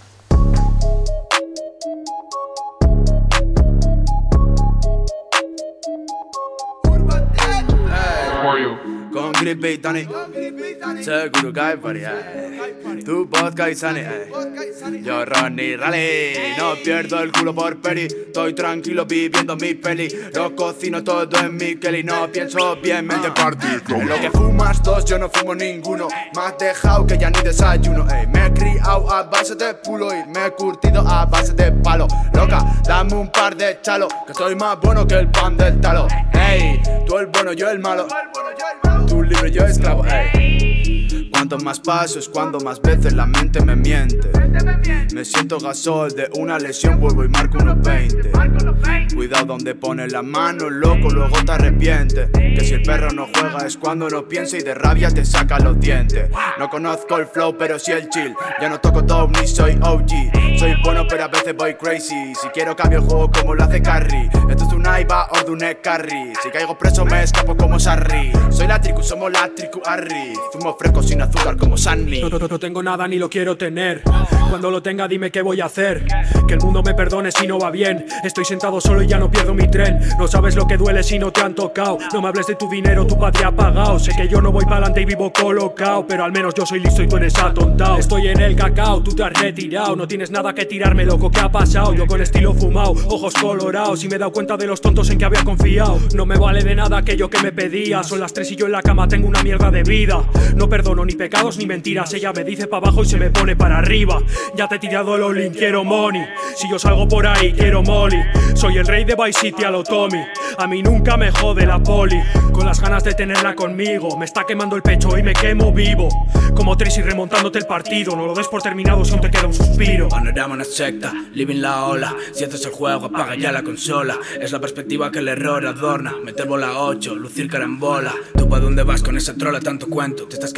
Con Grippy, Tony, seguro que hay variedad. Tu vodka y Sani, yo Ronnie Rally. No pierdo el culo por peri, estoy tranquilo viviendo mi peli. Lo cocino todo en mi Kelly, no pienso bien, mente party. En lo que fumas dos, yo no fumo ninguno. Me has dejado que ya ni desayuno. Me he criado a base de pulo y me he curtido a base de palo. Loca, dame un par de chalo, que soy más bueno que el pan del talo. Ey, tú el bueno, yo el malo. Tú libre, yo esclavo, ey. Cuanto más pasos, cuando más veces la mente me miente. Me siento gasol de una lesión, vuelvo y marco unos 20. Cuidado donde pones la mano, loco, luego te arrepientes. Que si el perro no juega es cuando no piensa y de rabia te saca los dientes. No conozco el flow, pero sí el chill. Ya no toco top ni soy OG. Soy bueno, pero a veces voy crazy. Si quiero cambio el juego como lo hace Carry. Esto es un Aiba o de un Carry. Si caigo preso me escapo como Sarri. Soy la tricu, somos la tricu Arri. Zumo fresco sin azúcar como Sunny. No tengo nada ni lo quiero tener. Cuando lo tenga dime qué voy a hacer. Que el mundo me perdone si no va bien. Estoy sentado solo y ya no pierdo mi tren. No sabes lo que duele si no te han tocado. No me hables de tu dinero, tu padre ha pagado. Sé que yo no voy pa'lante y vivo colocado, pero al menos yo soy listo y tú eres atontado. Estoy en el cacao, tú te has retirado. No tienes nada que tirarme, loco, ¿qué ha pasado? Yo con estilo fumado, ojos colorados. Y me he dado cuenta de los tontos en que había confiado. No me vale de nada aquello que me pedía. Son las 3 y yo en la cama tengo una mierda de vida. No perdono ni pecados ni mentiras. Ella me dice pa' abajo y se me pone para arriba. Ya te he tirado el all-in, quiero money. Si yo salgo por ahí, quiero molly. Soy el rey de Vice City a lo Tommy. A mí nunca me jode la poli. Con las ganas de tenerla conmigo. Me está quemando el pecho y me quemo vivo. Como Tracy remontándote el partido. No lo des por terminado si aún te queda un suspiro. Panorama una secta, living la ola. Si haces el juego, apaga ya la consola. Es la perspectiva que el error adorna. Meter bola 8, lucir carambola. ¿Tú pa' dónde vas con esa trola? Tanto cuento, te estás quedando muerto.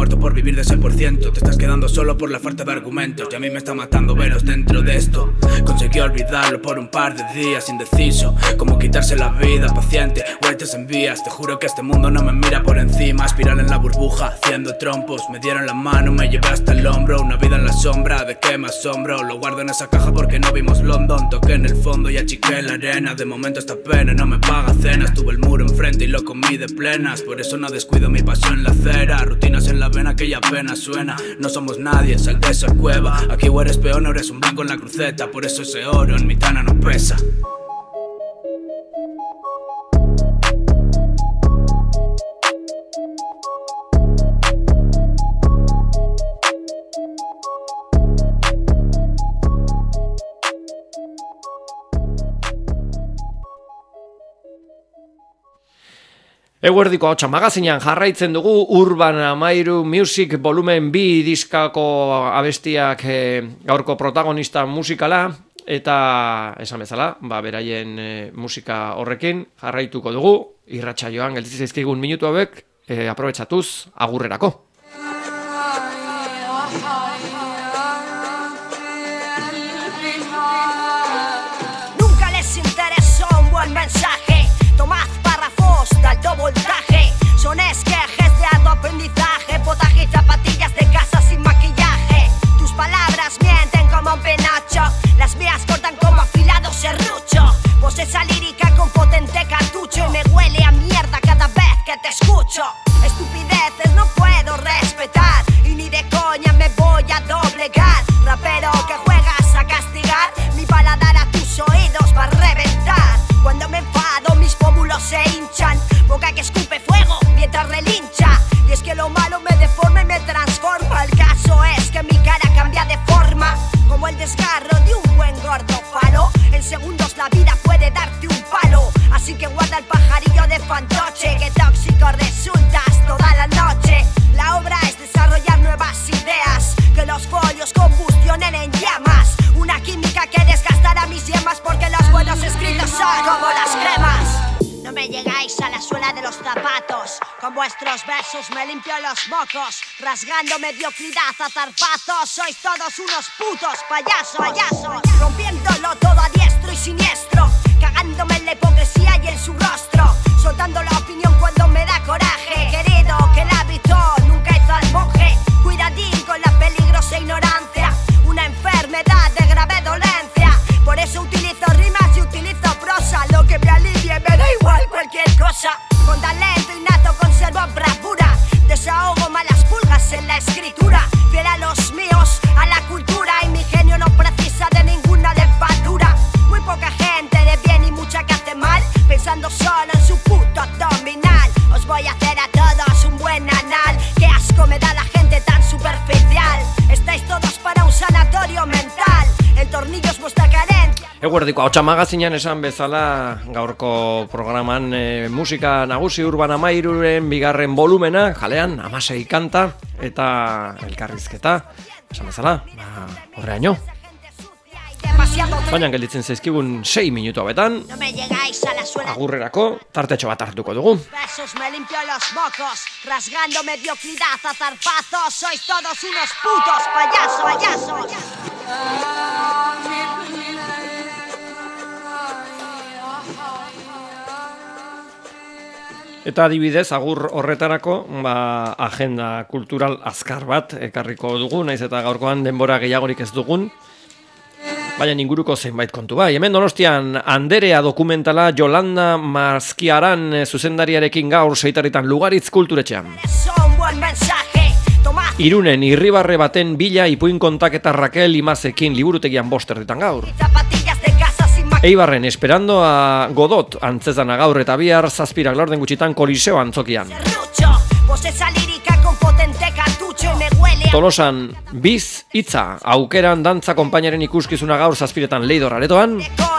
muerto por vivir de ese por ciento. Te estás quedando solo por la falta de argumentos y a mí me está matando veros dentro de esto. Conseguí olvidarlo por un par de días indeciso, como quitarse la vida, paciente, huellas en vías. Te juro que este mundo no me mira por encima. Espiral en la burbuja, haciendo trompos. Me dieron la mano, me llevé hasta el hombro. Una vida en la sombra, ¿de qué me asombro? Lo guardo en esa caja porque no vimos London. Toqué en el fondo y achiqué la arena. De momento esta pena no me paga cenas. Tuve el muro enfrente y lo comí de plenas. Por eso no descuido mi pasión en la acera. Rutinas en la vena que ya apenas suena. No somos nadie, sal de esa cueva. Aquí o eres peón o eres un blanco en la cruceta. Por eso ese oro en mi tana no pesa. Eguerdiko Ahotsa magazinean jarraitzen dugu Urban Amairu Music Volumen 2 diskako abestiak gaurko protagonista musikala, eta esan bezala, beraien musika horrekin jarraituko dugu, irratsaioan gelditzen zaizkigun minutu hauek aprobetxatuz agurrerako. Nunca les interesó un buen mensaje. Tomad párrafos de alto voltaje. Son esquejes de alto aprendizaje. Potaje y zapatillas de casa sin maquillaje. Tus palabras mienten como un penacho. Las mías cortan como afilado serrucho. Vos esa lírica con potente cartucho. Y me huele a mierda cada vez que te escucho. Estupideces no puedo respetar. Y ni de coña me voy a doblegar. Rapero que juegas a castigar. Mi paladar a tus oídos va a reventar. Cuando me enfado mis pómulos se hinchan. Boca que escupe fuego mientras relincha. Y es que lo malo me deforma y me transforma. El caso es que mi cara cambia de forma, como el desgarro de un buen gordo palo. En segundos la vida puede darte un palo. Así que guarda el pajarillo de fantoche, que tóxico resultas toda la noche. La obra es desarrollar nuevas ideas, que los folios combustionen en llamas. Una química que desgastará mis yemas, porque los buenos escritos son como las cremas. No me llegáis a la suela de los zapatos. Con vuestros versos me limpio los mocos, rasgando mediocridad a zarpazos. Sois todos unos putos payasos, rompiéndolo todo a diestro y siniestro, cagándome en la hipocresía y en su rostro, soltando la opinión cuando me da coraje. Querido, que el hábito nunca hizo al monje. Cuidadín con la peligrosa ignorancia, una enfermedad de grave dolencia. Por eso utilizo rimas y utilizo prosa. Lo que me alivie me da igual cualquier cosa. Con talento innato conservo bravura. Desahogo malas pulgas en la escritura. Fiel a los míos, a la cultura. Y mi genio no precisa de ninguna levadura. Muy poca gente de bien y mucha que hace mal, pensando solo en su puto abdominal. Os voy a hacer a todos un buen anal. Qué asco me da la gente tan superficial. Estáis todos para un sanatorio mental. El tornillo es vuestra carencia. Eguerdiko Ahotsa magazinean esan bezala gaurko programan musika nagusi Urban Amairuren bigarren volumena, jalean 16 kanta eta elkarrizketa, esan bezala, horreaino. Baina gelditzen zaizkigun 6 minutu hauetan, agurrerako tartetxo bat hartuko dugu. Besos me limpio los mocos, rasgando mediocridad a zarpazos. Sois todos unos putos payasos. Eta adibidez, agur horretarako, agenda kultural azkar bat ekarriko dugu, naiz eta gaurkoan denbora gehiagorik ez dugun. Baina inguruko zenbait kontu bai. Hemen Donostian Anderea dokumentala Yolanda Maskiaran zuzendariarekin gaur seitaritan Lugaritz kulturetxean. Irunen irribarre baten bila ipuin kontaketa Raquel Imazekin liburutegian 5 erditan gaur. Eibarren Esperando a Godot antzezana gaur eta bihar 7 laurden gutxitan Koliseo antzokian. Tolosan Biz Hitza aukeran dantza konpainaren ikuskizuna gaur 7 Leidor aretoan.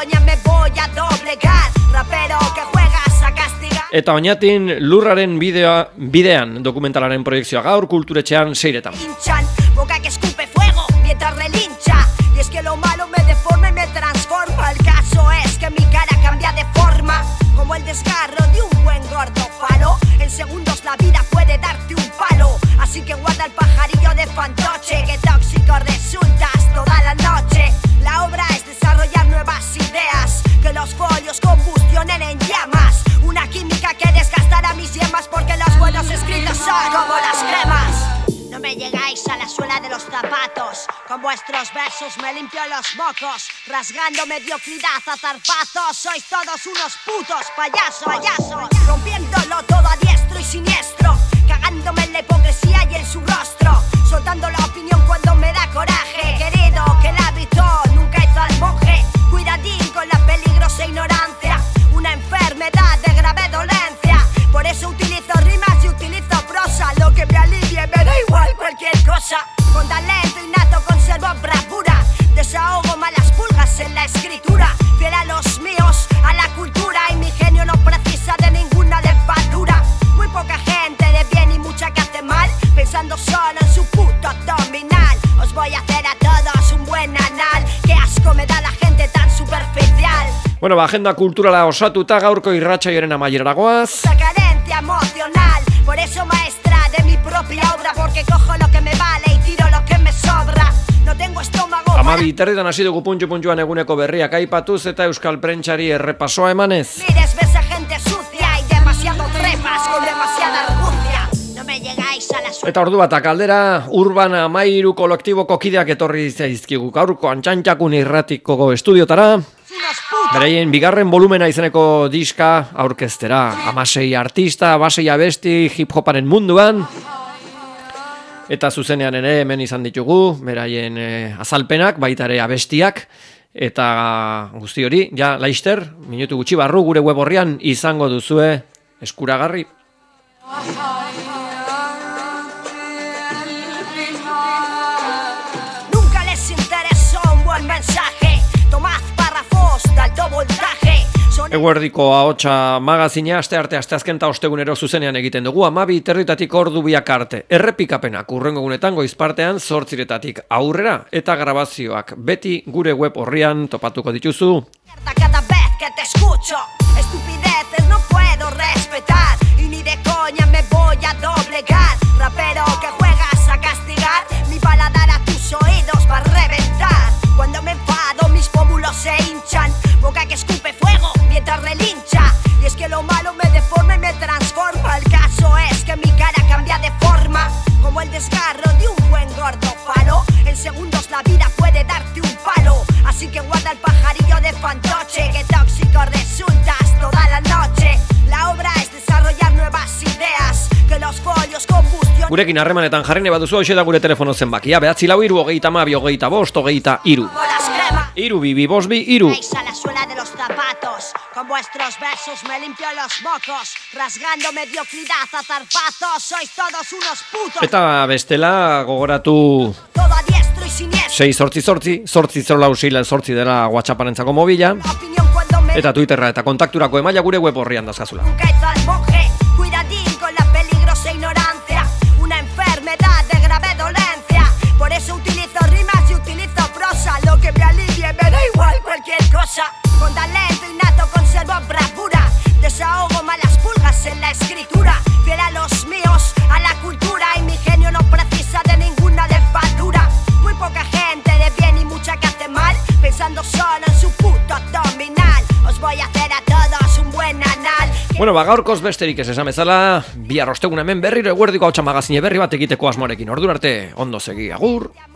Eta Oñatin Lurraren bidean dokumentalaren proiekzioa gaur kulturetxean 6etan. Boca que escupe fuego mientras relincha. Y es que lo malo me deforma y me transforma. El caso es que mi cara cambia de forma, como el desgarro de un buen gordo palo. En segundos la vida puede darte un palo. Así que guarda el Con vuestros versos me limpio los mocos, rasgando mediocridad a zarpazos. Sois todos unos putos payasos, rompiéndolo todo a diestro y siniestro, cagándome en la hipocresía y en su rostro, soltando la opinión cuando me da coraje. Querido, que el hábito nunca hizo al monje. Cuidadín con la peligrosa ignorancia, una enfermedad de grave dolencia. Por eso utilizo rimas y utilizo prosa, lo que me alivie me da igual cualquier cosa. Con talento innato conservo bravura, desahogo malas pulgas en la escritura. Fiel a los míos, a la cultura, y mi genio no precisa de ninguna levadura. Muy poca gente de bien y mucha que hace mal, pensando solo en su puto abdominal. Os voy a hacer a todos un buen anal, qué asco me da la gente tan superficial. Bueno, agenda kulturala osatuta gaurko irratsaioaren amaierara goaz. Carencia emocional, por eso maestra de mi propia obra, porque cojo lo que me vale y tiro lo que me sobra. No tengo estómago. Amabi terretan hasi dugu puntxo-puntxoan eguneko berriak aipatuz eta euskal prentsari errepasoa emanez. Mires, ves a gente sucia y demasiado trepas con demasiada argucia. No me llegáis a la suerte. Eta ordu batak aldera, Urbana Amairu kolektiboko kideak etorri zaizkigu gaurko Antxantxakun irratiko estudiotara. Beraien bigarren volumena izeneko diska aurkeztera. 16 artista, 16 abesti hip-hoparen munduan. Eta zuzenean ere hemen izan ditugu, beraien azalpenak, baita ere abestiak. Eta guzti hori, ja, laister, minutu gutxi barru gure web horrian izango duzue eskuragarri. Nunca les interesó un buen mensaje. Tomad párrafos de alto voltaje. Eguerdiko ahotsa magazina asteazken eta ostegunero zuzenean egiten dugu 12:00 ordu biak arte. Errepikapenak hurrengo egunetan goizpartean 8:00 aurrera eta grabazioak beti gure web horrian topatuko dituzu. Cada vez que te escucho, estupideces no puedo respetar y ni de coña me voy a doblegar. Rapero que juegas a castigar, mi paladar a tus oídos va a reventar. Cuando me enfado mis pómulos se hinchan, boca que escupe fuego mientras relincha. Y es que lo malo me deforma y me transforma. El caso es que mi cara cambia de forma, como el desgarro de un buen gordo falo. En segundos la vida puede darte un palo, así que guarda el pajarillo de fantoche, que tóxico resultas toda la noche. La obra es desarrollar nuevas ideas, que los folios combustión. Gurekin harremanetan jarri nahi baduzu, hoxe da gure telefono zenbakia, 943 322 A la suela de los zapatos, con vuestros versos me limpio los mocos, rasgando mediocridad a zarpazos. Sois todos unos putos. Eta bestela gogoratu Todo a diestro y siniestro. 688 dela WhatsApparentzako mobila. Eta Twitterra eta kontakturako emaila gure web horrian dazkazula. Nunca hizo al monje, cuidadín con la peligrosa ignorancia, una enfermedad de grave dolencia. Por eso utilizo rimas y utilizo prosa, lo que me alivie me da igual cualquier cosa. Con talento innato conservo bravura, desahogo malas pulgas en la escritura. Fiel a los míos, a la cultura, y mi genio no precisa de ninguna levadura. Muy poca gente de bien y mucha que hace mal, pensando solo en su puto abdominal. Os voy a hacer a todos un buen anal. Bueno, gaurkoz besterik ez esan bezala, bihar ostegun hemen berriro eguerdiko ahotsa magazine berri bat egiteko asmoarekin. Ordura arte, ondo segi, agur!